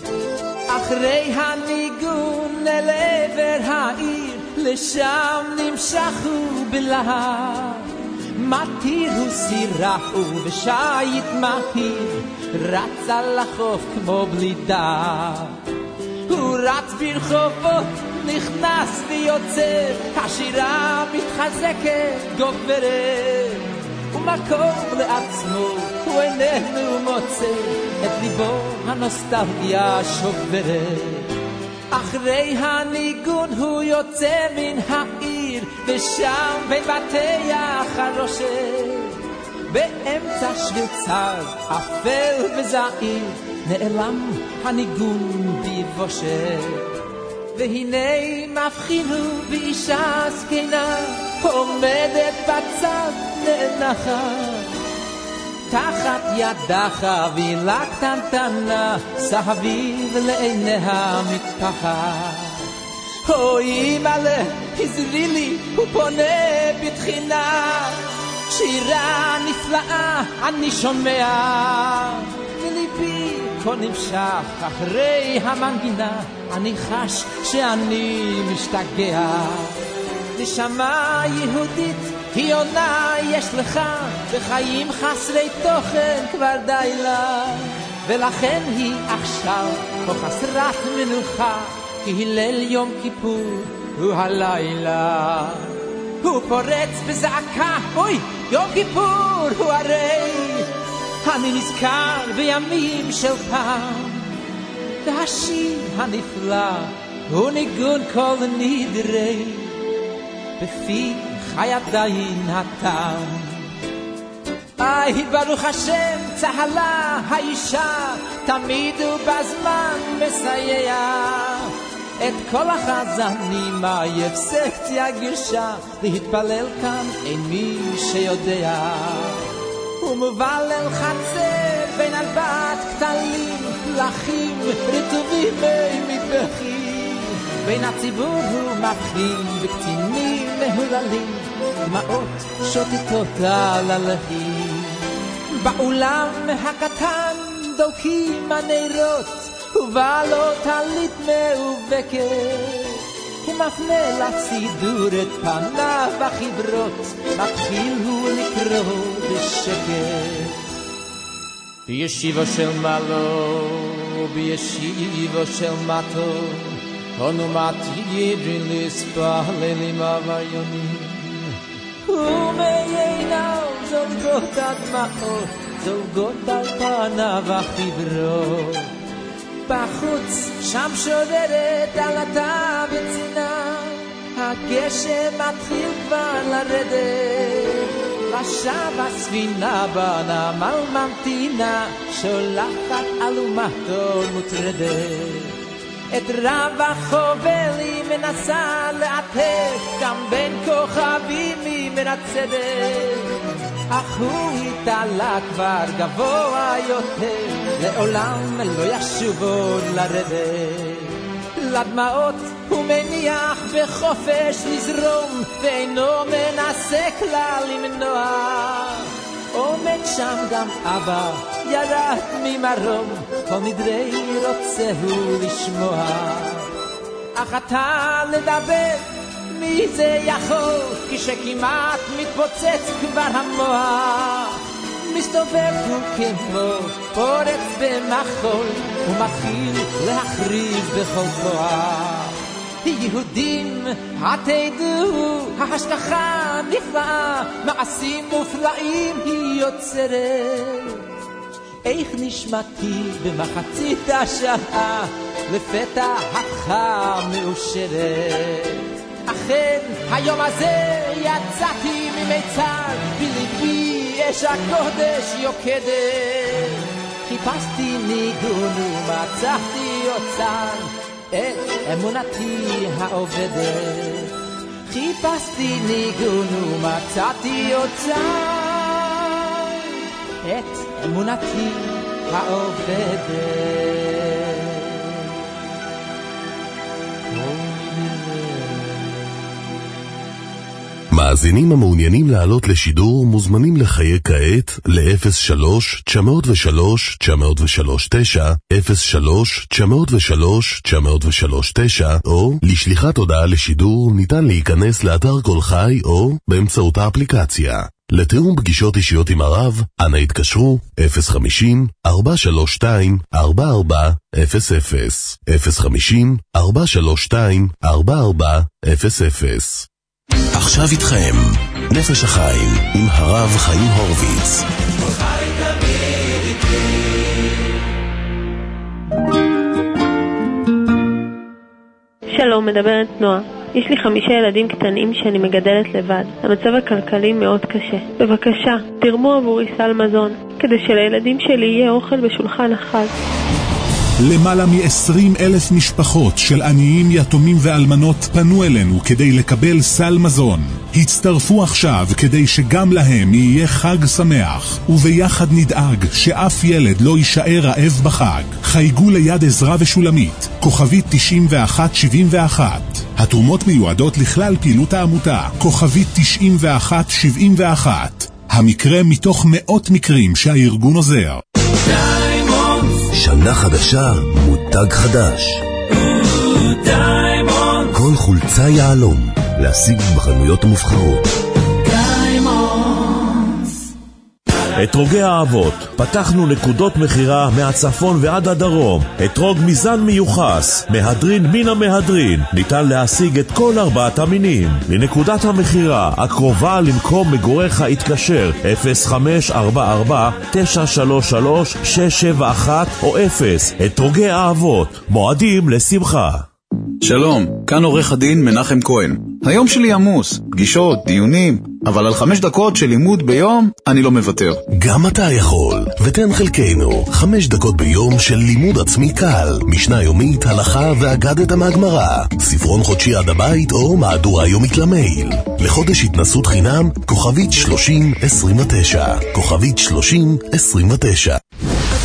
אחרי הניגון אל עבר העיר, לשם נמשכו בלהב. מתיר הוא סירח ובשייט מהיר, רץ על החוף כמו בלידה. הוא רץ ברחובות, נכנס ויוצא, השירה מתחזקת גוברת, ומקום לעצמו הוא איננו מוצא, את ליבו הנוסטלגיה שוברת. אחרי הניגון הוא יוצא מן העיר, ושם בין בתי החרושת, באמצע שביל צר, אפל וזעיר, נעלם הניגון בבושת. והנה מבחינו באישה זקנה, עומדת בצד נאנחת, תחת ידה חבילה קטנטנה, סביב לעיניה מטפחת. אוי אמא'לה, עזרי לי, הוא פונה בתחינה, שירה נפלאה אני שומע, וליבי כה נמשך אחרי המנגינה, אני חש שאני משתגע. נשמה יהודית היא עונה יש לך, בחיים חסרי תוכן כבר די לה, ולכן היא עכשיו כה חסרת מנוחה, כי הלל יום כיפור הוא הלילה. הוא פורץ בזעקה, אוי, יום כיפור הוא הרי, אני נזכר בימים של פעם, והשיר הנפלא הוא ניגון כל נדרי, בפי חי עדיין הטעם. איי, ברוך השם, צהלה האישה, תמיד ובזמן מסייע. את כל החזנים עייף סקציה גרשה, להתפלל כאן אין מי שיודע. ומובל אל חצר בין אלבת קטלים, פרחים רטובים מטבחים, בין הציבור הוא מבחין בקצינים מהוללים, דמעות שוטטות על הלהים. באולם הקטן דולקים הנרות, ובא לו טלית מאובקת, הוא מפנה לסידור את פניו בחברות, מתחיל הוא לקרוא בשקט. בישיבו של מעלו ובישיבו של מטו, אנו מתיירים לספללים אביונים, ומעיניו זולגות הדמעות, זולגות על פניו החברות. בחוץ שם שודרת עלתה וצינה, הגשם מתחיל כבר לרדת, עכשיו הספינה בנמל ממתינה, שולחת אלומתו מוטרדת. את רב החובל היא מנסה לעטף, גם בין כוכבים היא מרצדת, אך הוא התעלה כבר גבוה יותר, לעולם לא ישוב עוד לרדת. לדמעות הוא מניח בחופש לזרום, ואינו מנסה כלל למנוע. עומד שם גם אבא ירד ממרום, כל נדרי רוצה הוא לשמוע. אך אתה לדבר מי זה יכול, כשכמעט מתפוצץ כבר המוח. מסתובב הוא כמו פורץ במחול, ומתחיל להכריז בכל כוח. יהודים התדעו, ההשגחה נפלאה, מעשים מופלאים היא יוצרת. איך נשמתי במחצית השעה, לפתע הפכה מאושרת. אכן היום הזה יצאתי ממיצר, בליבי אש הקודש יוקדת. חיפשתי ניגון ומצאתי אוצר, את אמונתי העובדת. חיפשתי ניגון ומצאתי אוצר, את אמונתי העובדת. מאזינים המעוניינים לעלות לשידור מוזמנים לחיי כעת ל-אפס שלוש תשע אפס שלוש תשע אפס שלוש תשע, אפס שלוש תשע אפס שלוש תשע אפס שלוש תשע, או לשליחת הודעה לשידור ניתן להיכנס לאתר כל חי או באמצעות האפליקציה. לתיאום פגישות אישיות עם הרב, אנא התקשרו אפס חמישים ארבע שלוש שתיים ארבע ארבע אפס אפס, אפס חמישים ארבע שלוש שתיים ארבע ארבע אפס אפס. עכשיו איתכם, נפש החיים עם הרב חיים הורוביץ. שלום, מדברת נועה. יש לי חמישה ילדים קטנים שאני מגדלת לבד. המצב הכלכלי מאוד קשה. בבקשה, תרמו עבורי סל מזון, כדי שלילדים שלי יהיה אוכל בשולחן החג. למעלה מ-עשרים אלף משפחות של עניים, יתומים ואלמנות פנו אלינו כדי לקבל סל מזון. הצטרפו עכשיו כדי שגם להם יהיה חג שמח, וביחד נדאג שאף ילד לא יישאר רעב בחג. חייגו ליד עזרה ושולמית, כוכבית תשעים ואחת שבעים ואחת. התרומות מיועדות לכלל פעילות העמותה, כוכבית תשעים ואחת שבעים ואחת. המקרה מתוך מאות מקרים שהארגון עוזר. שנה חדשה, מותג חדש. דיימונד. כל חולצה יעלום, להשיג בחנויות המובחרות. אתרוגי האבות, פתחנו נקודות מחירה מהצפון ועד הדרום. אתרוג מזן מיוחס, מהדרין מן המהדרין, ניתן להשיג את כל ארבעת המינים. לנקודת המחירה הקרובה למקום מגוריך התקשר אפס חמש ארבע ארבע תשע שלוש שלוש שש שבע אחת או אפס. אתרוגי האבות, מועדים לשמחה. שלום, כאן עורך הדין מנחם כהן. היום שלי עמוס, פגישות, דיונים, אבל על חמש דקות של לימוד ביום אני לא מוותר. גם אתה יכול, ותן חלקנו חמש דקות ביום של לימוד עצמי קל, משנה יומית, הלכה ואגדת מהגמרא, ספרון חודשי עד הבית או מהדורה יומית למייל. לחודש התנסות חינם, כוכבית שלושים עשרים ותשע, כוכבית שלושים עשרים ותשע.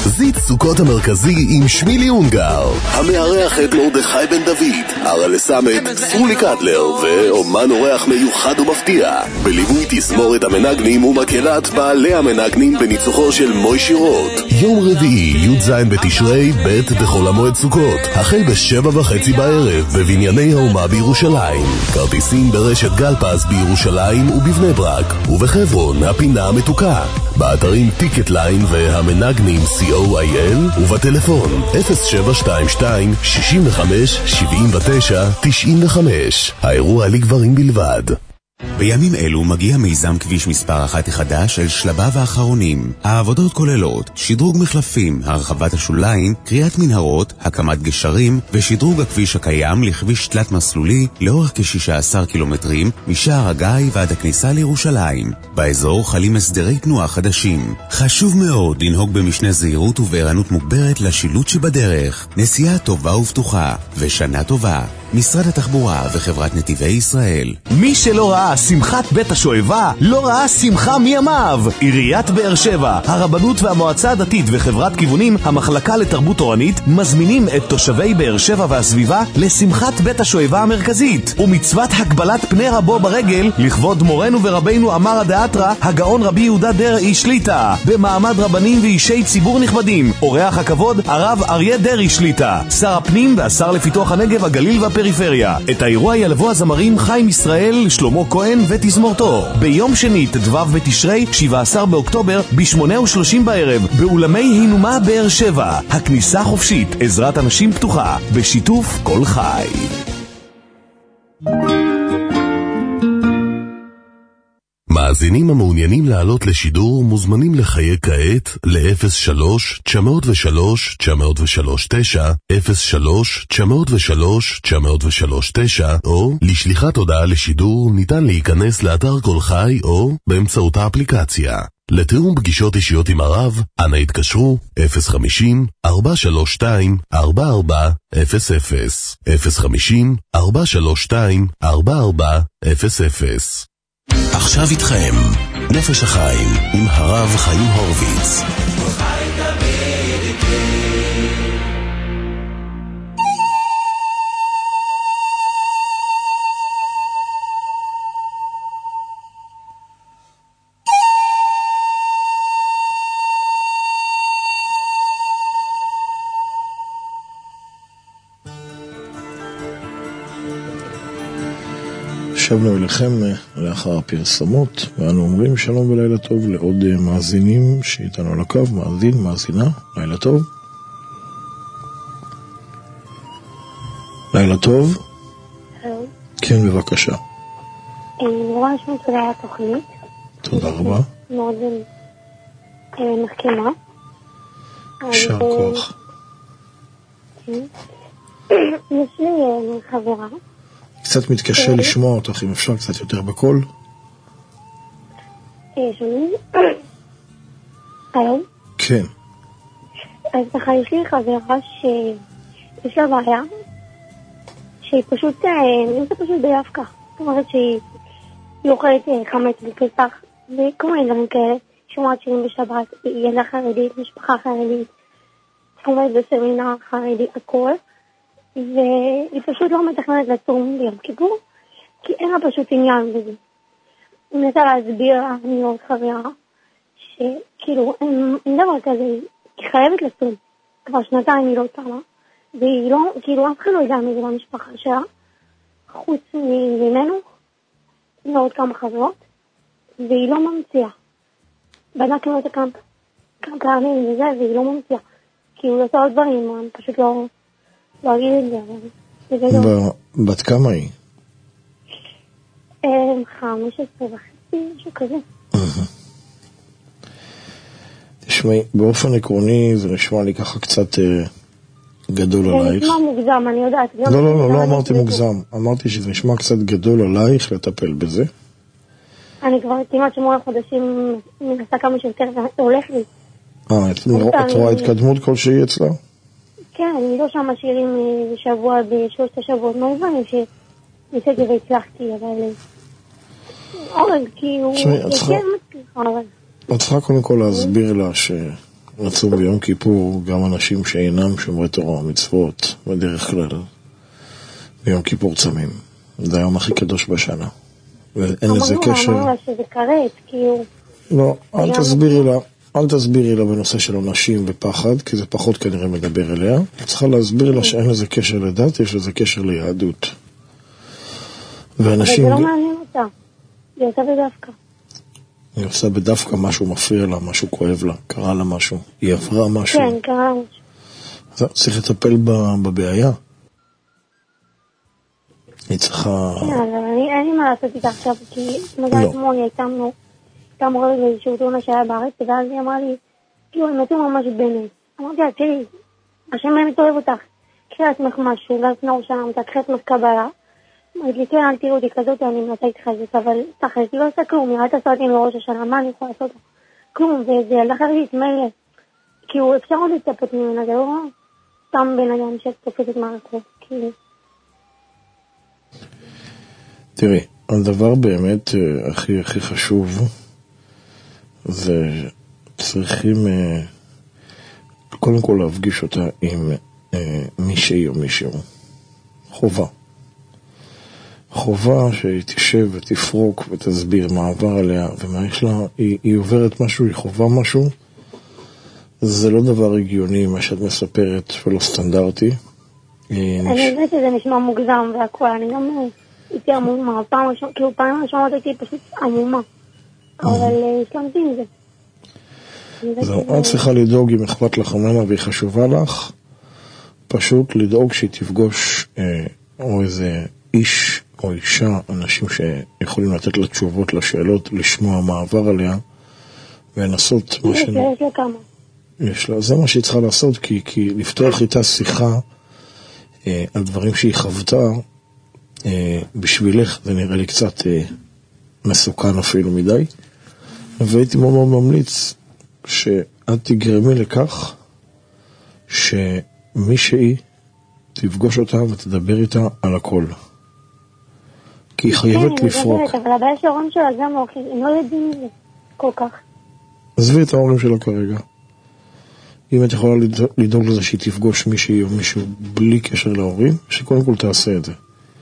זית סוכות המרכזי עם שמילי אונגר, המארח את מרדכי בן דוד, הרלה סמט, סרולי קטלר ואומן אורח מיוחד ומפתיע, בליווי תזמורת המנגנים ומקהלת בעלי המנגנים בניצוחו של מוישי רוט. יום רביעי י"ז בתשרי ב' בחול המועד סוכות, החל בשבע וחצי בערב בבנייני האומה בירושלים. כרטיסים ברשת גלפס בירושלים ובבני ברק, ובחברון הפינה המתוקה, באתרים טיקט ליין והמנגנים סי או איי אל, ובטלפון אפס שבע שתיים שתיים שש חמש שבע תשע תשע חמש. האירוע לגברים בלבד. בימים אלו מגיע מיזם כביש מספר אחת החדש אל שלביו האחרונים. העבודות כוללות שדרוג מחלפים, הרחבת השוליים, קריאת מנהרות, הקמת גשרים ושדרוג הכביש הקיים לכביש תלת מסלולי לאורך כ-שישה עשר קילומטרים משער הגיא ועד הכניסה לירושלים. באזור חלים הסדרי תנועה חדשים. חשוב מאוד לנהוג במשנה זהירות ובערנות מוגברת לשילוט שבדרך. נסיעה טובה ובטוחה ושנה טובה. משרד התחבורה וחברת נתיבי ישראל. מי שלא ראה שמחת בית השואבה, לא ראה שמחה מימיו. עיריית באר שבע, הרבנות והמועצה הדתית וחברת כיוונים, המחלקה לתרבות תורנית, מזמינים את תושבי באר שבע והסביבה לשמחת בית השואבה המרכזית, ומצוות הגבלת פני רבו ברגל לכבוד מורנו ורבינו אמר הדאתרא, הגאון רבי יהודה דרעי שליטה, במעמד רבנים ואישי ציבור נכבדים. אורח הכבוד הרב אריה דרעי שליטה, שר הפנים והשר לפיתוח הנגב, הגליל והפריפריה. את האירוע ילוו הזמרים חיים ישראל, שלמה כהן ותזמורתו. ביום שני ט"ו בתשרי שבעה עשר באוקטובר ב-שמונה ושלושים בערב באולמי הינומה באר שבע. הכניסה חופשית, עזרת אנשים פתוחה, בשיתוף כל חי. מאזינים המעוניינים לעלות לשידור מוזמנים לחייג כעת ל-אפס שלוש תשע אפס שלוש תשע אפס שלוש תשע, אפס שלוש תשע אפס שלוש תשע אפס שלוש תשע, או לשליחת הודעה לשידור ניתן להיכנס לאתר כל חי או באמצעות האפליקציה. לתיאום פגישות אישיות עם הרב, אנא התקשרו אפס חמישים ארבע שלוש שתיים ארבע ארבע אפס אפס, אפס חמישים ארבע שלוש שתיים ארבע ארבע אפס אפס. עכשיו איתכם נפש החיים עם הרב חיים הורוביץ. שבנו אליכם לאחר הפרסומות, ואנו אומרים שלום ולילה טוב לעוד מאזינים שאיתנו על הקו. מאזין, מאזינה, לילה טוב. לילה טוב. שלום. כן, בבקשה. אני רואה שמות תודה על התוכנית. תודה רבה. מאוד מחכימה. שר כוח. יש לי חברה. קצת מתקשה לשמוע אותך, אם אפשר קצת יותר בקול. שומעים? היום? כן. אז ככה, יש לי חברה שיש לה בעיה, שהיא פשוט, זה פשוט ביפקה. זאת אומרת שהיא אוכלת חמץ בפסח, וכל מיני דברים כאלה, שומעת שירים בשבת, ילדה חרדית, משפחה חרדית, עומדת בסמינר חרדי, הכל. והיא פשוט לא מתכננת לצום ביום כיפור, כי אין לה פשוט עניין בזה. אני מנסה להסביר לה, אני עוד חברה, שכאילו אין, אין דבר כזה, היא חייבת לצום. כבר שנתיים היא לא צמה, והיא לא, כאילו אף אחד לא יודע מזה במשפחה שלה, חוץ ממנו, ועוד כמה חברות, והיא לא ממציאה. בדקנו אותה כמה, כמה פעמים וזה, והיא לא ממציאה. כי הוא עושה עוד דברים, אני פשוט לא... לא אגיד את זה, אבל... בת כמה היא? חמש עשרה וחצי, משהו כזה. תשמעי, באופן עקרוני זה נשמע לי ככה קצת גדול עלייך. זה נשמע מוגזם, אני יודעת. לא, לא, לא, לא אמרתי מוגזם. אמרתי שזה נשמע קצת גדול עלייך לטפל בזה. אני כבר כמעט שמונה חודשים מנסה כמה שיותר, זה הולך לי. אה, את רואה התקדמות כלשהי אצלה? כן, אני לא שם שירים בשבוע, בשלושת השבועות, מה דברים שניסיתי והצלחתי, אבל... אורג, כי הוא... את צריכה קודם כל להסביר לה לצום ביום כיפור גם אנשים שאינם שומרי תורה ומצוות, בדרך כלל ביום כיפור צמים. זה היום הכי קדוש בשנה. ואין לזה קשר... אמרו לה שזה קראת, כאילו... לא, אל תסבירי לה, אל תסבירי לה בנושא של אנשים ופחד, כי זה פחות כנראה מדבר אליה. צריכה להסביר לה שאין לזה קשר לדת, יש לזה קשר ליהדות. ואנשים... אבל זה לא מעניין אותה. היא עושה בדווקא. היא עושה בדווקא משהו מפריע לה, משהו כואב לה, קרה לה משהו, היא עברה משהו. כן, קרה לה משהו. זה, צריך לטפל בבעיה. היא צריכה... כן, אבל אני, אין לי מה לעשות איתה עכשיו, כי מזל שמוני הייתה אמורה באיזשהו תאונה שהיה בארץ, ואז היא אמרה לי, כאילו, הם מתו ממש בנס. אמרתי לה, תראי, השם באמת אוהב אותך, קחי לעצמך משהו, ואז נור שם, תקחי עצמך קבלה. אמרתי לי, כן, אל תראו אותי כזאת, אני מנסה להתחזק, אבל תחזק, היא לא עושה כלום, היא ראתה סרטים לראש השנה, מה אני יכולה לעשות? כלום, וזה ילדה חרדית, מילא. כאילו, אפשר עוד לצפות ממנה, זה לא סתם בן אדם שתופסת מערכות, כאילו. תראי, הדבר באמת הכי הכי חשוב זה צריכים קודם כל להפגיש אותה עם מישהי או מישהו. חובה. חובה שהיא תשב ותפרוק ותסביר מה עבר עליה ומה יש לה. היא, היא עוברת משהו, היא חובה משהו. זה לא דבר הגיוני מה שאת מספרת ולא סטנדרטי. אני יודעת שזה נשמע מוגזם והכל, אני גם... הייתי עמומה, פעם ראשונה, כאילו פעם ראשונה הייתי פשוט עמומה, אבל השלמתי עם זה. זהו, את צריכה לדאוג אם אכפת לך ממנה והיא חשובה לך, פשוט לדאוג שהיא תפגוש או איזה איש או אישה, אנשים שיכולים לתת לה תשובות לשאלות, לשמוע מה עבר עליה, ולנסות מה ש... יש לה כמה. יש לה, זה מה שהיא צריכה לעשות, כי לפתוח איתה שיחה על דברים שהיא חוותה, בשבילך זה נראה לי קצת מסוכן אפילו מדי, והייתי מאוד מאוד ממליץ שאת תגרמי לכך שמישהי תפגוש אותה ותדבר איתה על הכל, כי היא חייבת לפרוק. אבל הבעיה שההורים שלה גם לא, הם לא יודעים את זה כל כך. עזבי את ההורים שלה כרגע. אם את יכולה לדאוג לזה שהיא תפגוש מישהי או מישהו בלי קשר להורים, שקודם כל תעשה את זה.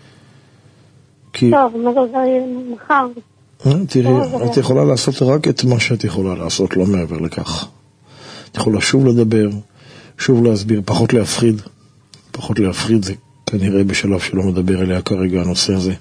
טוב, מה זה עוזר לי מחר? תראי, את יכולה לעשות רק את מה שאת יכולה לעשות, לא מעבר לכך. את יכולה שוב לדבר, שוב להסביר, פחות להפחיד. פחות להפחיד זה כנראה בשלב שלא מדבר אליה כרגע הנושא הזה.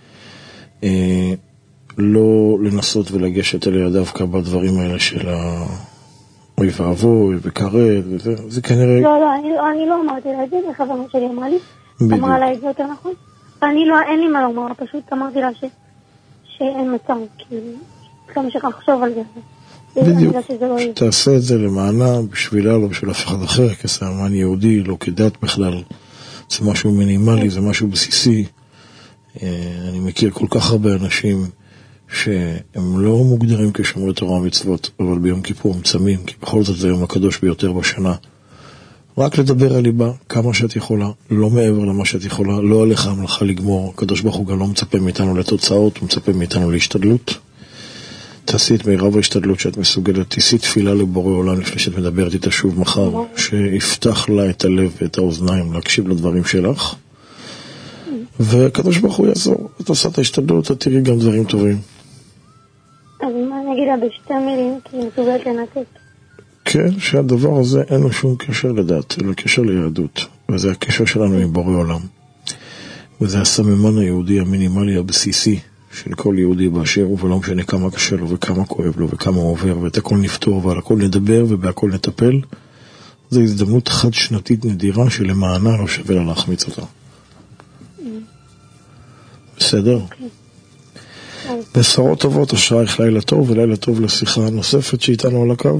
לא לנסות ולגשת אליה דווקא בדברים האלה של אוי ואבוי וכרת, זה כנראה... לא, לא, אני לא אמרתי לה את זה, זה חברה שלי אמרה לי, אמרה לה את זה יותר נכון. אני לא, אין לי מה לומר, פשוט אמרתי לה ש... שאין מצב, כי כמה שכך לחשוב על זה. בדיוק, שתעשה את זה למענה, בשבילה, לא בשביל אף אחד אחר, כסמן יהודי, לא כדת בכלל. זה משהו מינימלי, זה משהו בסיסי. אני מכיר כל כך הרבה אנשים שהם לא מוגדרים כשומרי תורה ומצוות, אבל ביום כיפור הם צמים, כי בכל זאת זה היום הקדוש ביותר בשנה. רק לדבר על ליבה כמה שאת יכולה, לא מעבר למה שאת יכולה, לא עליך המלאכה לגמור. הקדוש ברוך הוא גם לא מצפה מאיתנו לתוצאות, הוא מצפה מאיתנו להשתדלות. תעשי את מירב ההשתדלות שאת מסוגלת, תעשי תפילה לבורא עולם לפני שאת מדברת איתה שוב מחר, שיפתח לה את הלב ואת האוזניים להקשיב לדברים שלך, והקדוש ברוך הוא יעזור. את עושה את ההשתדלות, את תראי גם דברים טובים. אז מה אני אגיד לה בשתי מילים, כי היא מסוגלת לנתק? כן, שהדבר הזה אין לו שום קשר לדת, אלא קשר ליהדות, וזה הקשר שלנו עם בורא עולם, וזה הסממן היהודי המינימלי הבסיסי של כל יהודי באשר הוא, ולא משנה כמה קשה לו וכמה כואב לו וכמה הוא עובר, ואת הכל נפתור ועל הכל נדבר ובהכל נטפל. זו הזדמנות חד שנתית נדירה שלמענה לא שווה לה להחמיץ אותה. בסדר? בשורות טובות, אשרייך, לילה טוב, ולילה טוב לשיחה נוספת שאיתנו על הקו.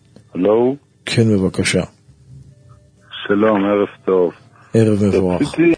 הלו? כן, בבקשה. שלום, ערב טוב. ערב מבורך.